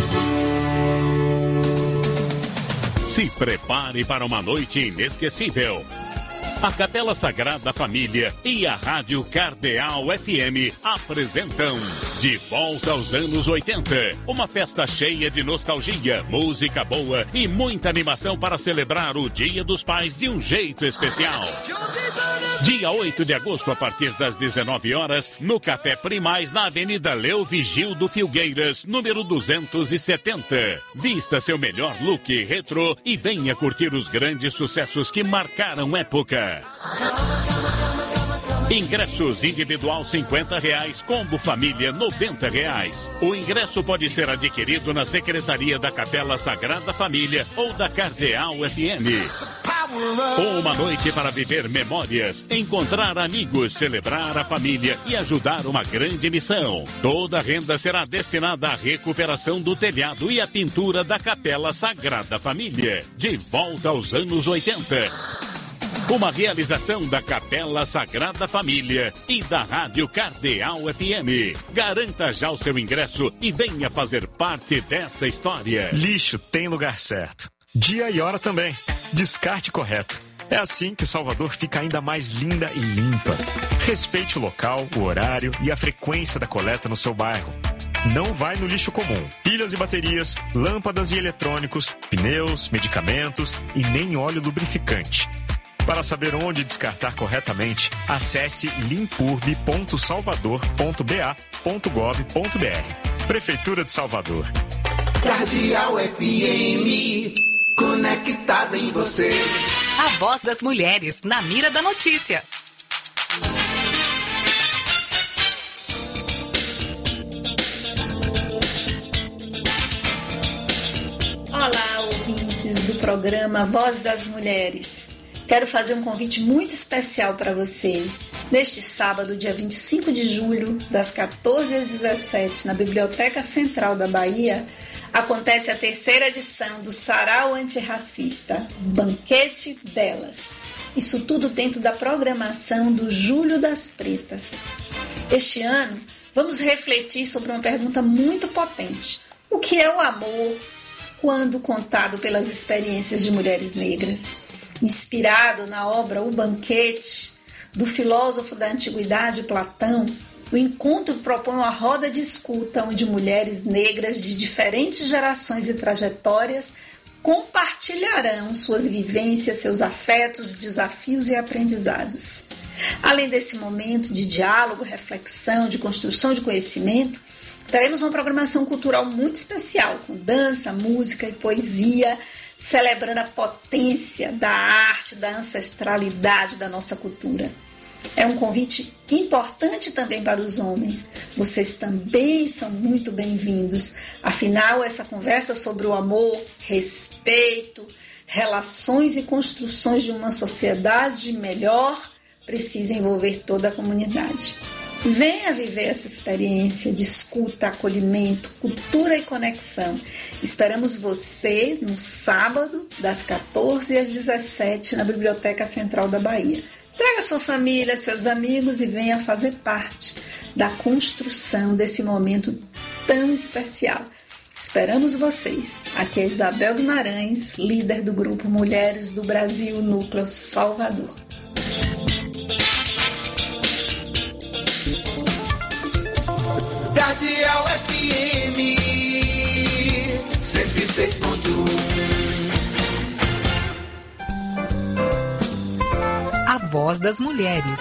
Se prepare para uma noite inesquecível. A Capela Sagrada Família e a Rádio Cardeal F M apresentam De Volta aos Anos oitenta. Uma festa cheia de nostalgia, música boa e muita animação para celebrar o Dia dos Pais de um jeito especial. Dia oito de agosto, a partir das dezenove horas, no Café Primaz, na Avenida Leo Vigildo Filgueiras, número duzentos e setenta. Vista seu melhor look retrô e venha curtir os grandes sucessos que marcaram época. Ingressos individual cinquenta reais, combo família noventa reais. O ingresso pode ser adquirido na Secretaria da Capela Sagrada Família ou da Cardeal F M. Uma noite para viver memórias, encontrar amigos, celebrar a família e ajudar uma grande missão. Toda a renda será destinada à recuperação do telhado e à pintura da Capela Sagrada Família. De volta aos anos oitenta. Uma realização da Capela Sagrada Família e da Rádio Cardeal F M. Garanta já o seu ingresso e venha fazer parte dessa história. Lixo tem lugar certo. Dia e hora também. Descarte correto. É assim que Salvador fica ainda mais linda e limpa. Respeite o local, o horário e a frequência da coleta no seu bairro. Não vai no lixo comum. Pilhas e baterias, lâmpadas e eletrônicos, pneus, medicamentos e nem óleo lubrificante. Para saber onde descartar corretamente, acesse limpurb ponto salvador ponto b a ponto gov ponto b r. Prefeitura de Salvador. Cardeal F M, conectada em você. A voz das mulheres, na mira da notícia. Olá, ouvintes do programa Voz das Mulheres. Quero fazer um convite muito especial para você. Neste sábado, dia vinte e cinco de julho, das quatorze às dezessete, na Biblioteca Central da Bahia, acontece a terceira edição do Sarau Antirracista, Banquete Delas. Isso tudo dentro da programação do Julho das Pretas. Este ano, vamos refletir sobre uma pergunta muito potente. O que é o amor quando contado pelas experiências de mulheres negras? Inspirado na obra O Banquete, do filósofo da antiguidade Platão, o encontro propõe uma roda de escuta onde mulheres negras de diferentes gerações e trajetórias compartilharão suas vivências, seus afetos, desafios e aprendizados. Além desse momento de diálogo, reflexão, de construção de conhecimento, teremos uma programação cultural muito especial, com dança, música e poesia, celebrando a potência da arte, da ancestralidade da nossa cultura. É um convite importante também para os homens. Vocês também são muito bem-vindos. Afinal, essa conversa sobre o amor, respeito, relações e construções de uma sociedade melhor precisa envolver toda a comunidade. Venha viver essa experiência de escuta, acolhimento, cultura e conexão. Esperamos você no sábado, das quatorze às dezessete, na Biblioteca Central da Bahia. Traga sua família, seus amigos e venha fazer parte da construção desse momento tão especial. Esperamos vocês. Aqui é Isabel Guimarães, líder do Grupo Mulheres do Brasil, Núcleo Salvador. Cardeal F M cento e seis ponto um. A Voz das Mulheres.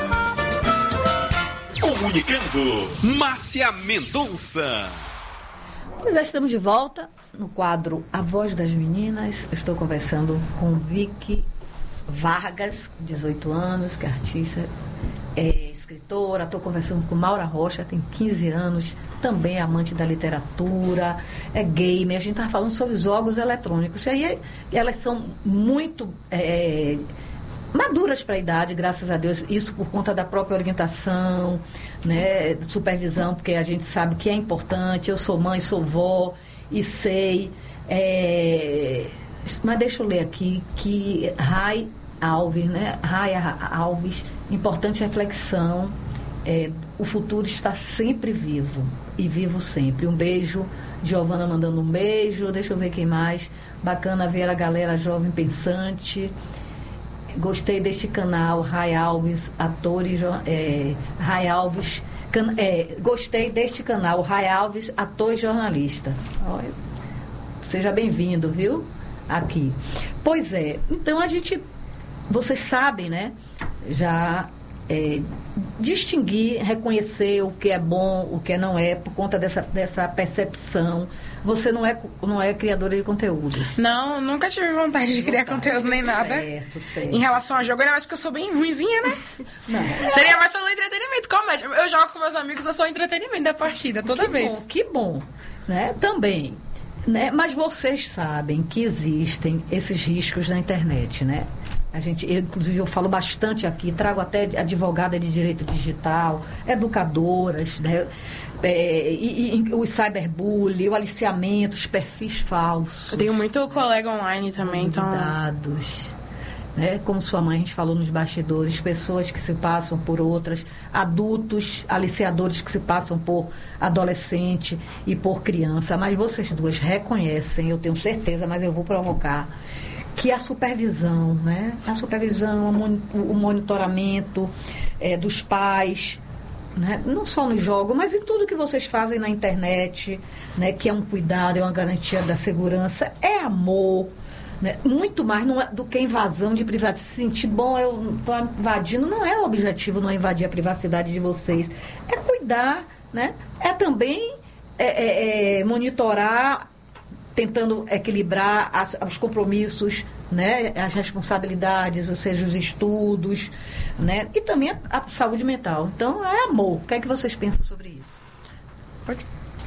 Comunicando, Márcia Mendonça. Pois é, estamos de volta no quadro A Voz das Meninas. Eu estou conversando com Vicky Vargas, dezoito anos, que é artista, é escritora. Estou conversando com Maura Rocha, tem quinze anos, também é amante da literatura, é gamer. A gente estava falando sobre jogos eletrônicos. E aí elas são muito é, maduras para a idade, graças a Deus. Isso por conta da própria orientação, né, supervisão, porque a gente sabe que é importante. Eu sou mãe, sou vó e sei. É, mas deixa eu ler aqui que Rai Alves, né? Raya Alves, importante reflexão. É, o futuro está sempre vivo e vivo sempre. Um beijo, Giovana mandando um beijo. Deixa eu ver quem mais. Bacana ver a galera jovem pensante. Gostei deste canal, Rai Alves, ator e é, Rai Alves. Can, é, gostei deste canal, Rai Alves, ator e jornalista. Olha, seja bem-vindo, viu? Aqui. Pois é, então a gente, vocês sabem, né? Já é, distinguir, reconhecer o que é bom, o que não é, por conta dessa, dessa percepção. Você não é, não é criadora de conteúdos. Não, nunca tive vontade de criar conteúdo nem nada. Certo, certo. Em relação a jogo, ainda mais porque eu sou bem ruinzinha, né? Não. Seria mais pelo entretenimento, comédia. Eu jogo com meus amigos, eu sou o entretenimento da partida, toda que vez. Bom, que bom, né? Também. Né? Mas vocês sabem que existem esses riscos na internet, né? A gente, eu, inclusive, eu falo bastante aqui, trago até advogada de direito digital, educadoras, né? É, e, e o cyberbullying, o aliciamento, os perfis falsos. Eu tenho muito colega online também, então... dados, né? Como sua mãe, a gente falou nos bastidores, pessoas que se passam por outras, adultos, aliciadores que se passam por adolescente e por criança. Mas vocês duas reconhecem, eu tenho certeza, mas eu vou provocar, que a supervisão, né? A supervisão, o monitoramento é, dos pais, né? Não só no jogo, mas em tudo que vocês fazem na internet, né? Que é um cuidado, é uma garantia da segurança, é amor, né? Muito mais não é, do que invasão de privacidade. Se sentir bom, eu estou invadindo, não é o objetivo, não é invadir a privacidade de vocês, é cuidar, né? É também é, é, é, monitorar, tentando equilibrar as, os compromissos, né, as responsabilidades, ou seja, os estudos, né, e também a, a saúde mental. Então, é amor. O que é que vocês pensam sobre isso? Pode.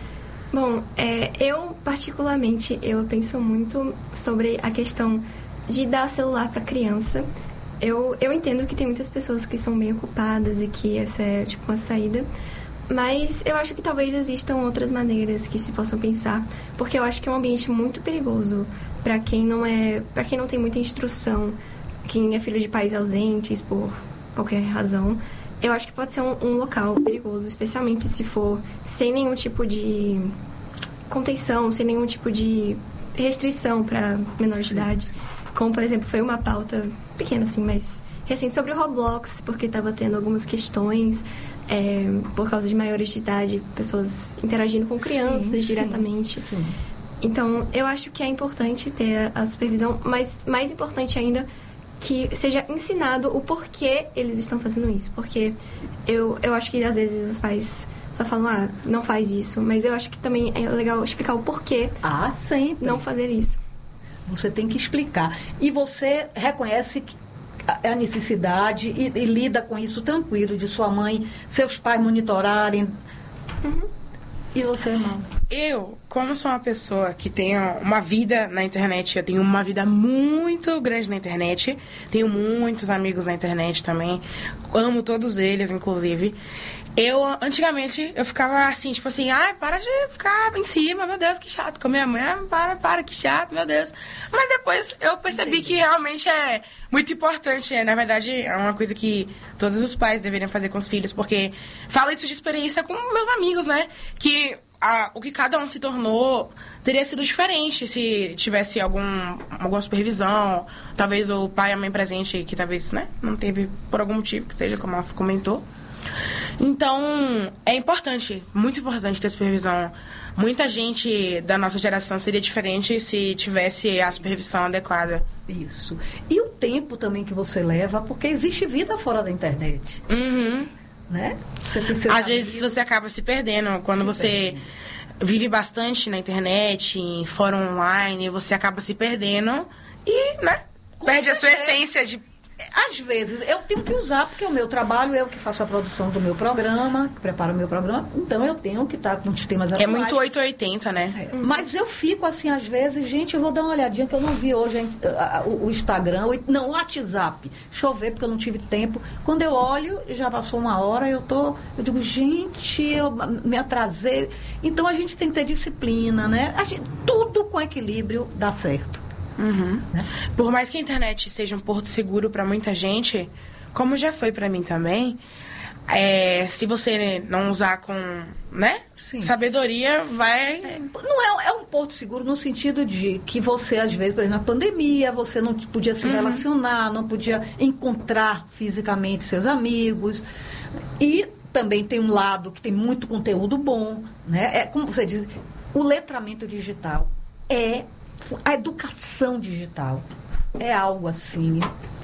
Bom, é, eu particularmente, eu penso muito sobre a questão de dar celular para criança. Eu, eu entendo que tem muitas pessoas que são bem ocupadas e que essa é tipo uma saída. Mas eu acho que talvez existam outras maneiras que se possam pensar, porque eu acho que é um ambiente muito perigoso para quem não é, para quem não tem muita instrução, quem é filho de pais ausentes por qualquer razão. Eu acho que pode ser um, um local perigoso, especialmente se for sem nenhum tipo de contenção, sem nenhum tipo de restrição para menores de idade. Como, por exemplo, foi uma pauta pequena assim, mas recente sobre o Roblox, porque estava tendo algumas questões. É, por causa de maiores de idade, pessoas interagindo com crianças sim, diretamente. Sim, sim. Então, eu acho que é importante ter a supervisão, mas mais importante ainda que seja ensinado o porquê eles estão fazendo isso. Porque eu, eu acho que às vezes os pais só falam, ah, não faz isso. Mas eu acho que também é legal explicar o porquê ah, sempre. não fazer isso. Você tem que explicar. E você reconhece que a necessidade e, e lida com isso tranquilo, de sua mãe, seus pais monitorarem. Uhum. E você, irmão? Eu, como sou uma pessoa que tem uma vida na internet, eu tenho uma vida muito grande na internet, tenho muitos amigos na internet também, amo todos eles, inclusive. Eu, antigamente, eu ficava assim, tipo assim, ai, para de ficar em cima, meu Deus, que chato. Com a minha mãe, ah, para, para, que chato, meu Deus. Mas depois eu percebi que realmente é muito importante, é, na verdade, é uma coisa que todos os pais deveriam fazer com os filhos, porque falo isso de experiência com meus amigos, né? Que a, o que cada um se tornou teria sido diferente se tivesse algum, alguma supervisão, talvez o pai e a mãe presente, que talvez, né, não teve por algum motivo, que seja, como ela comentou. Então, é importante, muito importante ter supervisão. Muita gente da nossa geração seria diferente se tivesse a supervisão adequada. Isso. E o tempo também que você leva, porque existe vida fora da internet. Uhum. Né? Você tem seus Às amigos. Vezes você acaba se perdendo. Quando se você perde. Vive bastante na internet, em fórum online, você acaba se perdendo e, né, Com perde certeza. A sua essência de... Às vezes, eu tenho que usar, porque é o meu trabalho, eu que faço a produção do meu programa, que preparo o meu programa, então eu tenho que estar com os temas atuais. É muito oitocentos e oitenta, né? É. Mas eu fico assim, às vezes, gente, eu vou dar uma olhadinha, que eu não vi hoje hein, o, o Instagram, não, o WhatsApp. Deixa eu ver, porque eu não tive tempo. Quando eu olho, já passou uma hora, eu tô, eu digo, gente, eu me atrasei. Então, a gente tem que ter disciplina, né? A gente, tudo com equilíbrio dá certo. Uhum. Né? Por mais que a internet seja um porto seguro para muita gente, como já foi para mim também, é, se você não usar com, né, sabedoria, vai... É, não é, é um porto seguro no sentido de que você, às vezes, por exemplo, na pandemia, você não podia se uhum. relacionar, não podia encontrar fisicamente seus amigos. E também tem um lado que tem muito conteúdo bom, né? É, como você diz, o letramento digital é... A educação digital é algo assim,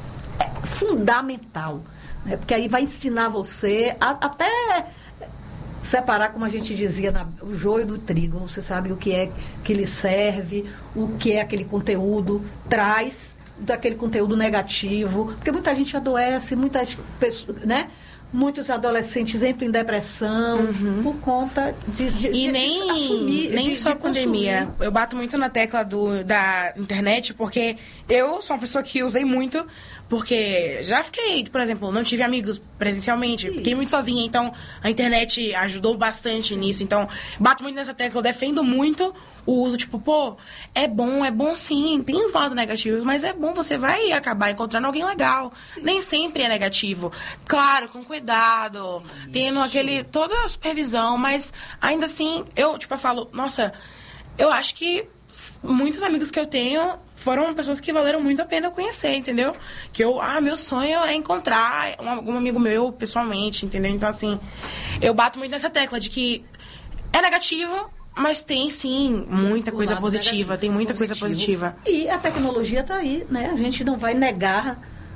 é fundamental, né? Porque aí vai ensinar você a, até separar, como a gente dizia, na, o joio do trigo. Você sabe o que é que lhe serve, o que é aquele conteúdo traz daquele conteúdo negativo, porque muita gente adoece, muitas pessoas, né? Muitos adolescentes entram em depressão uhum. por conta de, de, e de, nem, de assumir. Nem de, só de a pandemia. Eu bato muito na tecla do, da internet, porque eu sou uma pessoa que usei muito, porque já fiquei, por exemplo, não tive amigos presencialmente, Isso. fiquei muito sozinha, então a internet ajudou bastante Sim. nisso. Então, bato muito nessa tecla, eu defendo muito o uso, tipo, pô, é bom, é bom sim, tem os lados negativos, mas é bom, você vai acabar encontrando alguém legal. Sim. Nem sempre é negativo. Claro, com cuidado, Isso. tendo aquele, toda a supervisão, mas ainda assim, eu, tipo, eu falo, nossa, eu acho que muitos amigos que eu tenho foram pessoas que valeram muito a pena eu conhecer, entendeu? Que eu, ah, meu sonho é encontrar um, algum amigo meu pessoalmente, entendeu? Então, assim, eu bato muito nessa tecla de que é negativo, mas tem, sim, muita coisa positiva. Tem muita positivo. coisa positiva. E a tecnologia está aí, né? A gente não vai negar.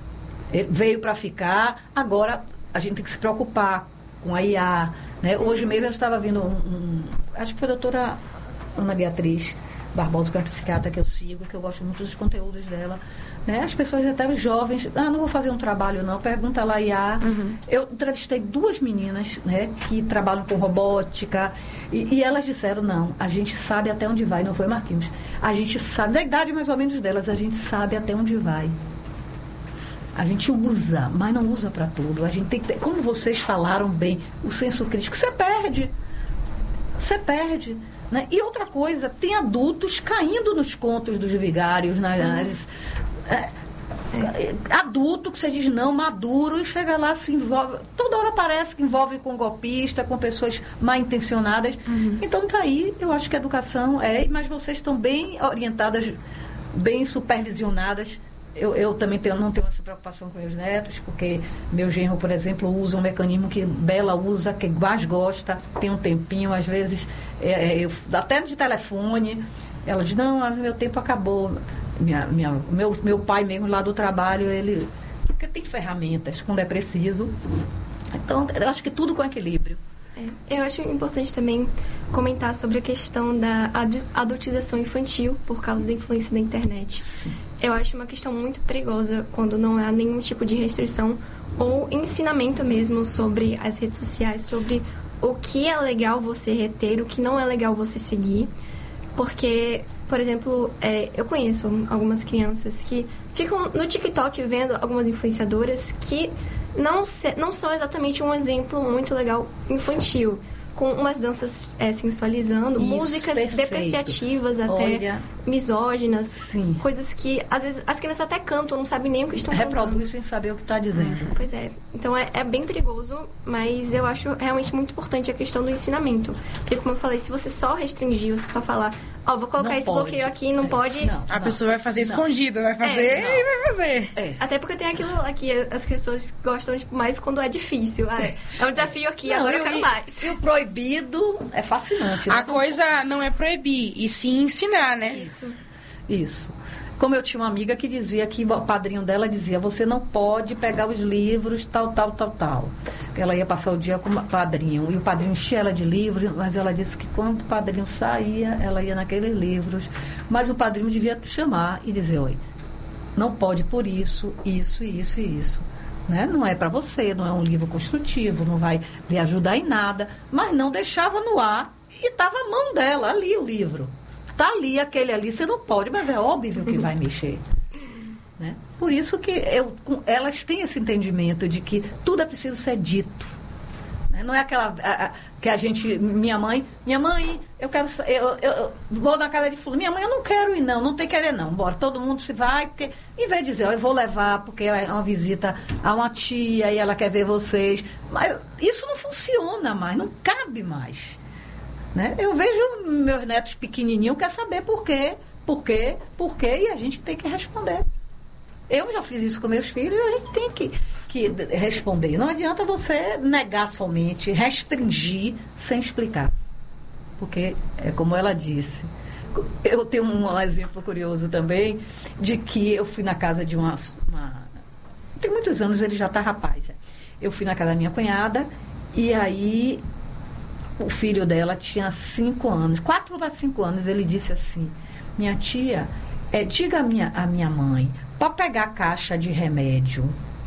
Veio para ficar. Agora, a gente tem que se preocupar com a I A. Né? Hoje mesmo eu estava vendo um, um... Acho que foi a doutora Ana Beatriz Barbosa, que é uma psiquiatra que eu sigo, que eu gosto muito dos conteúdos dela. Né? As pessoas até jovens, ah, não vou fazer um trabalho não, pergunta lá I A. Uhum. Eu entrevistei duas meninas, né, que trabalham com robótica e, e elas disseram, não, a gente sabe até onde vai, não foi, Marquinhos? A gente sabe, da idade mais ou menos delas, a gente sabe até onde vai. A gente usa, mas não usa para tudo. A gente tem que ter, como vocês falaram bem, o senso crítico, você perde. Você perde. Né? E outra coisa, tem adultos caindo nos contos dos vigários, nas... É, é, adulto que você diz não, maduro, e chega lá, se envolve, toda hora parece que envolve com golpista, com pessoas mal intencionadas. Uhum. Então tá aí, eu acho que a educação é, mas vocês estão bem orientadas, bem supervisionadas. Eu, eu também tenho, não tenho essa preocupação com meus netos, porque meu genro, por exemplo, usa um mecanismo que Bela usa, que mais gosta, tem um tempinho, às vezes, é, eu, até de telefone, ela diz, não, meu tempo acabou. Minha, minha, meu, meu pai mesmo lá do trabalho, ele... Porque tem ferramentas quando é preciso. Então, eu acho que tudo com equilíbrio. É, eu acho importante também comentar sobre a questão da adultização infantil por causa da influência da internet. Sim. Eu acho uma questão muito perigosa quando não há nenhum tipo de restrição ou ensinamento mesmo sobre as redes sociais, sobre o que é legal você reter, o que não é legal você seguir. Porque, por exemplo, é, eu conheço algumas crianças que ficam no TikTok vendo algumas influenciadoras que não, se, não são exatamente um exemplo muito legal infantil. Com umas danças é, sensualizando, Isso, músicas perfeito. depreciativas, até Olha, misóginas, sim. coisas que, às vezes, as crianças até cantam, não sabem nem o que estão cantando. Reproduz sem saber o que está dizendo. Pois é. Então, é, é bem perigoso, mas eu acho realmente muito importante a questão do ensinamento. Porque, como eu falei, se você só restringir, você só falar, ó, oh, vou colocar Não esse pode. bloqueio aqui, não É. pode... Não, A não. pessoa vai fazer Não. escondido, vai fazer É, e vai fazer. É. Até porque tem aquilo aqui, as pessoas gostam tipo, mais quando é difícil. Ah, é, é um desafio aqui, Não, agora eu e- quero mais. E o proibido é fascinante. Né? A coisa não é proibir, e sim ensinar, né? Isso. Isso. Como eu tinha uma amiga que dizia que o padrinho dela dizia, você não pode pegar os livros, tal, tal, tal, tal. Ela ia passar o dia com o padrinho. E o padrinho enchia ela de livros, mas ela disse que quando o padrinho saía, ela ia naqueles livros. Mas o padrinho devia te chamar e dizer, oi, não pode por isso, isso, isso e isso. Né? Não é para você, não é um livro construtivo, não vai lhe ajudar em nada. Mas não deixava no ar e estava a mão dela, ali o livro. Está ali, aquele ali, você não pode, mas é óbvio que vai mexer. Né? Por isso que eu, elas têm esse entendimento de que tudo é preciso ser dito. Né? Não é aquela a, a, que a gente, minha mãe, minha mãe, eu quero, eu, eu, eu vou na casa de fulano, minha mãe, eu não quero ir não, não tem que querer não, bora, todo mundo se vai, porque, em vez de dizer, ó, eu vou levar porque é uma visita a uma tia e ela quer ver vocês, mas isso não funciona mais, não cabe mais. Né? Eu vejo meus netos pequenininhos, quer saber por quê, por quê, por quê, e a gente tem que responder. Eu já fiz isso com meus filhos e a gente tem que, que responder. Não adianta você negar somente, restringir sem explicar. Porque, é como ela disse, eu tenho um exemplo curioso também de que eu fui na casa de uma... uma tem muitos anos, ele já está rapaz. Eu fui na casa da minha cunhada e aí... O filho dela tinha cinco anos, quatro para cinco anos, ele disse assim, minha tia, é, diga a minha, a minha mãe, para pegar a caixa de remédio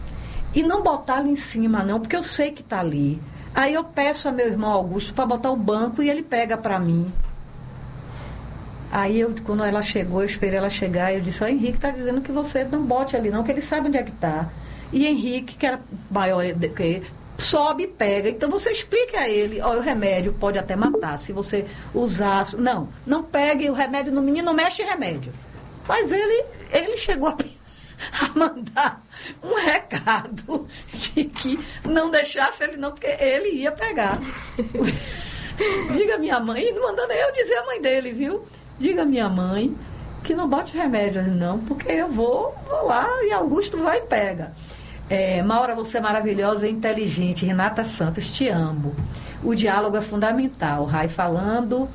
e não botar ali em cima não, porque eu sei que está ali. Aí eu peço a meu irmão Augusto para botar o banco e ele pega para mim. Aí eu, quando ela chegou, eu esperei ela chegar, eu disse, ó, Henrique está dizendo que você não bote ali não, que ele sabe onde é que está. E Henrique, que era maior que ele, sobe e pega. Então você explica a ele, ó, o remédio pode até matar, se você usar... Não, não pegue o remédio no menino, não mexe em remédio. Mas ele, ele chegou a, a mandar um recado de que não deixasse ele não, porque ele ia pegar. Diga a minha mãe, não mandando eu dizer a mãe dele, viu? Diga a minha mãe que não bote remédio não, porque eu vou, vou lá e Augusto vai e pega. É, Maura, você é maravilhosa e inteligente. Renata Santos, te amo. O diálogo é fundamental. Rai falando.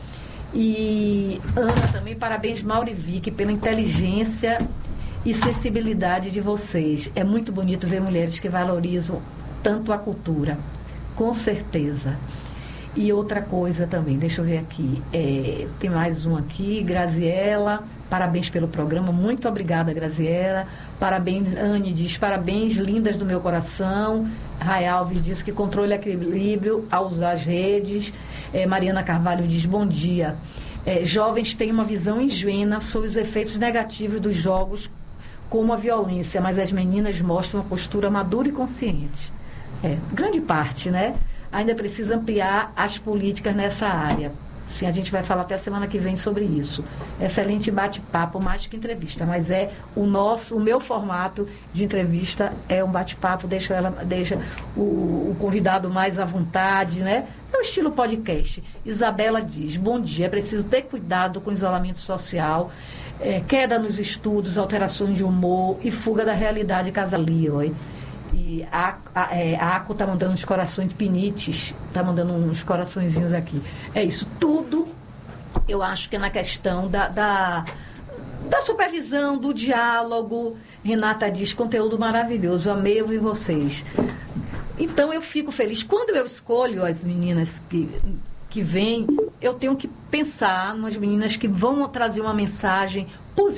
E Ana também, parabéns, Maura e Vicky, pela inteligência e sensibilidade de vocês. É muito bonito ver mulheres que valorizam tanto a cultura. Com certeza. E outra coisa também, deixa eu ver aqui. É, tem mais um aqui, Graziela. Parabéns pelo programa, muito obrigada, Graziela. Parabéns, Anne diz, parabéns, lindas do meu coração. Ray Alves diz que controle e equilíbrio ao usar as redes. É, Mariana Carvalho diz, bom dia. É, jovens têm uma visão ingênua sobre os efeitos negativos dos jogos como a violência, mas as meninas mostram uma postura madura e consciente. É, grande parte, né? Ainda precisa ampliar as políticas nessa área. Sim, a gente vai falar até a semana que vem sobre isso. Excelente bate-papo, mais que entrevista, mas é o nosso, o meu formato de entrevista é um bate-papo, deixa, ela, deixa o, o convidado mais à vontade, né? É o estilo podcast. Isabela diz, bom dia, é preciso ter cuidado com o isolamento social, é, queda nos estudos, alterações de humor e fuga da realidade casalio. E a, a, é, a Aco está mandando uns corações de pinites, está mandando uns coraçõezinhos aqui. É isso, tudo eu acho que é na questão da, da, da supervisão, do diálogo. Renata diz, conteúdo maravilhoso, amei ouvir vocês. Então eu fico feliz. Quando eu escolho as meninas que, que vêm, eu tenho que pensar nas meninas que vão trazer uma mensagem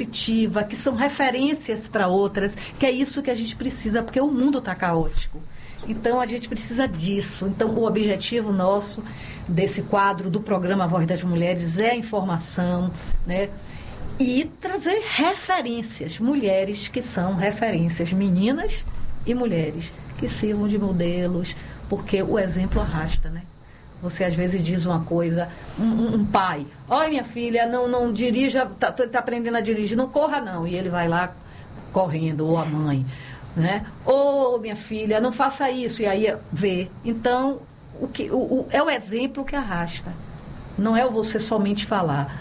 positiva, que são referências para outras, que é isso que a gente precisa, porque o mundo está caótico. Então, a gente precisa disso. Então, o objetivo nosso desse quadro do programa Voz das Mulheres é a informação, né? E trazer referências, mulheres que são referências, meninas e mulheres, que sirvam de modelos, porque o exemplo arrasta, né? Você às vezes diz uma coisa, um, um pai, olha minha filha, não, não dirija, está tá aprendendo a dirigir, não corra não, e ele vai lá correndo, ou a mãe, né? Ou minha filha, não faça isso, e aí vê. Então, o que, o, o, é o exemplo que arrasta, não é você somente falar.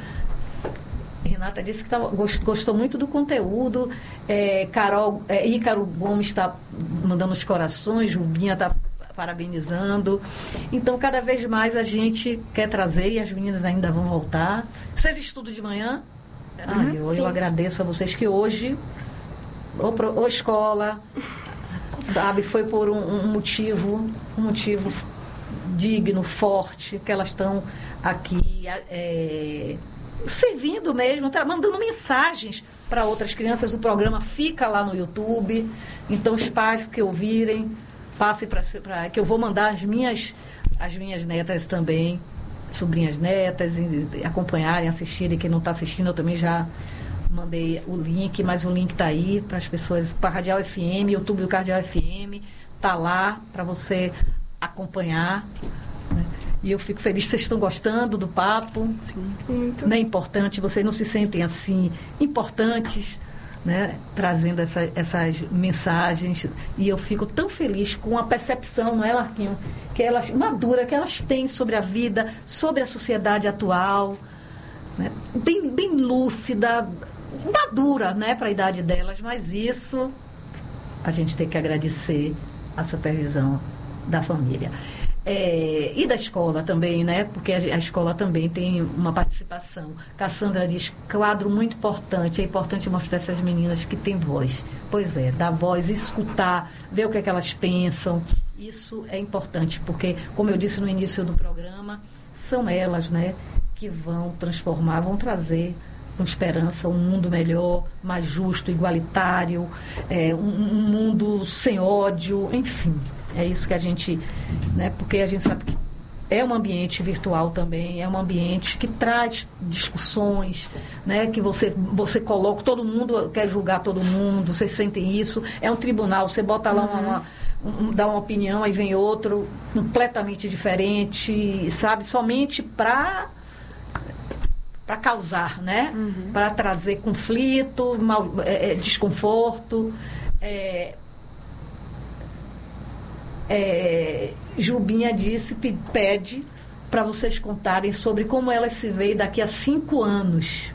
Renata disse que tá, gostou, gostou muito do conteúdo, é, Carol, é, Ícaro Gomes está mandando os corações, Rubinha está parabenizando. Então, cada vez mais a gente quer trazer, e as meninas ainda vão voltar. Vocês estudam de manhã? Uhum, ah, eu, eu agradeço a vocês que hoje, ou, ou escola, sabe, foi por um, um motivo, um motivo digno, forte, que elas estão aqui é, servindo mesmo, tá, mandando mensagens para outras crianças. O programa fica lá no YouTube, então os pais que ouvirem, passe para que eu vou mandar as minhas, as minhas netas também, sobrinhas netas, e, e acompanharem, assistirem. Quem não está assistindo, eu também já mandei o link, mas o link está aí para as pessoas, para a Cardeal F M, YouTube do Cardeal F M, está lá para você acompanhar, né? E eu fico feliz que vocês estão gostando do papo. Sim, muito. Não é importante, vocês não se sentem assim, importantes, né, trazendo essa, essas mensagens, e eu fico tão feliz com a percepção, não é, Marquinhos, que elas, madura, que elas têm sobre a vida, sobre a sociedade atual, né, bem, bem lúcida, madura, né, para a idade delas, mas isso a gente tem que agradecer a supervisão da família. É, e da escola também, né? Porque a, a escola também tem uma participação. Cassandra diz, quadro muito importante, é importante mostrar essas meninas que têm voz. Pois é, dar voz, escutar, ver o que é que elas pensam. Isso é importante, porque, como eu disse no início do programa, são elas, né, que vão transformar, vão trazer com esperança um mundo melhor, mais justo, igualitário, é, um, um mundo sem ódio, enfim. É isso que a gente, né, porque a gente sabe que é um ambiente virtual também, é um ambiente que traz discussões, né, que você, você coloca, todo mundo quer julgar todo mundo, vocês sentem isso, é um tribunal, você bota lá uma, uma um, dá uma opinião, aí vem outro completamente diferente, sabe, somente para para causar, né, uhum. Para trazer conflito, mal, é, desconforto, é, É, Jubinha disse, pede para vocês contarem sobre como ela se vê daqui a cinco anos.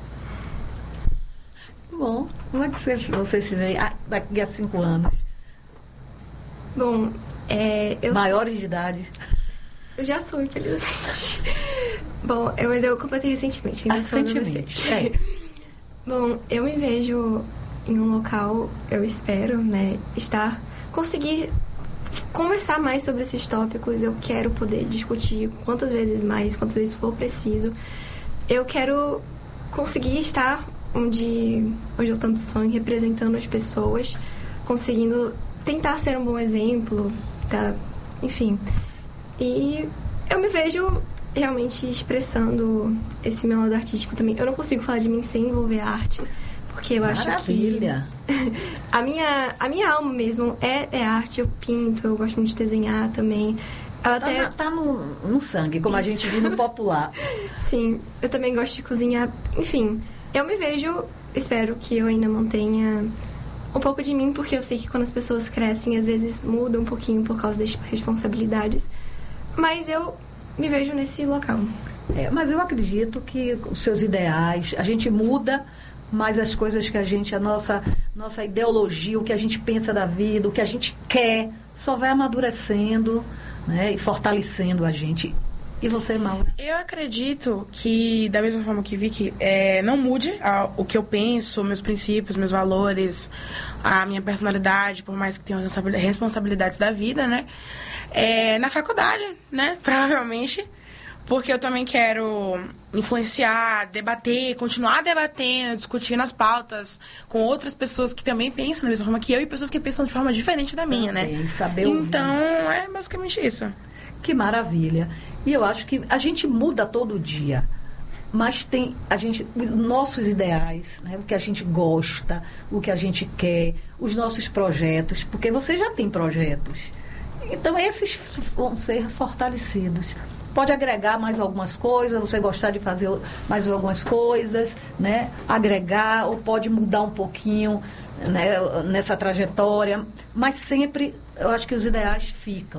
Bom, como é que você, você se vê daqui a cinco anos? Bom, é, eu maiores sou... de idade. Eu já sou, infelizmente. Bom, eu, mas eu completei recentemente. Ainda recentemente, é. Bom, eu me vejo em um local, eu espero, né, estar, conseguir conversar mais sobre esses tópicos. Eu quero poder discutir quantas vezes mais, quantas vezes for preciso. Eu quero conseguir estar onde, onde eu tanto sonho, representando as pessoas, conseguindo tentar ser um bom exemplo, tá? Enfim. E eu me vejo realmente expressando esse meu lado artístico também. Eu não consigo falar de mim sem envolver a arte, porque eu Maravilha. acho que a minha, a minha alma mesmo é, é arte. Eu pinto, eu gosto muito de desenhar também. Eu até... Tá, tá no, no sangue, como Isso. a gente diz no popular. Sim, eu também gosto de cozinhar. Enfim, eu me vejo, espero que eu ainda mantenha um pouco de mim, porque eu sei que quando as pessoas crescem, às vezes muda um pouquinho por causa das responsabilidades. Mas eu me vejo nesse local. É, mas eu acredito que os seus ideais, a gente muda, mas as coisas que a gente, a nossa, nossa ideologia, o que a gente pensa da vida, o que a gente quer, só vai amadurecendo, né, e fortalecendo a gente. E você, Maura? Eu acredito que, da mesma forma que Vicky, é, não mude a, o que eu penso, meus princípios, meus valores, a minha personalidade, por mais que tenha responsabilidades da vida, né? É, na faculdade, né? Provavelmente. porque eu também quero influenciar, debater, continuar debatendo, discutindo as pautas com outras pessoas que também pensam da mesma forma que eu e pessoas que pensam de forma diferente da minha, também, né? Saber ouvir. Então, é basicamente isso. Que maravilha. E eu acho que a gente muda todo dia, mas tem a gente, os nossos ideais, né? O que a gente gosta, o que a gente quer, os nossos projetos, porque você já tem projetos. Então, esses vão ser fortalecidos. Pode agregar mais algumas coisas, você gostar de fazer mais algumas coisas, né? Agregar, ou pode mudar um pouquinho, né? Nessa trajetória, mas sempre eu acho que os ideais ficam.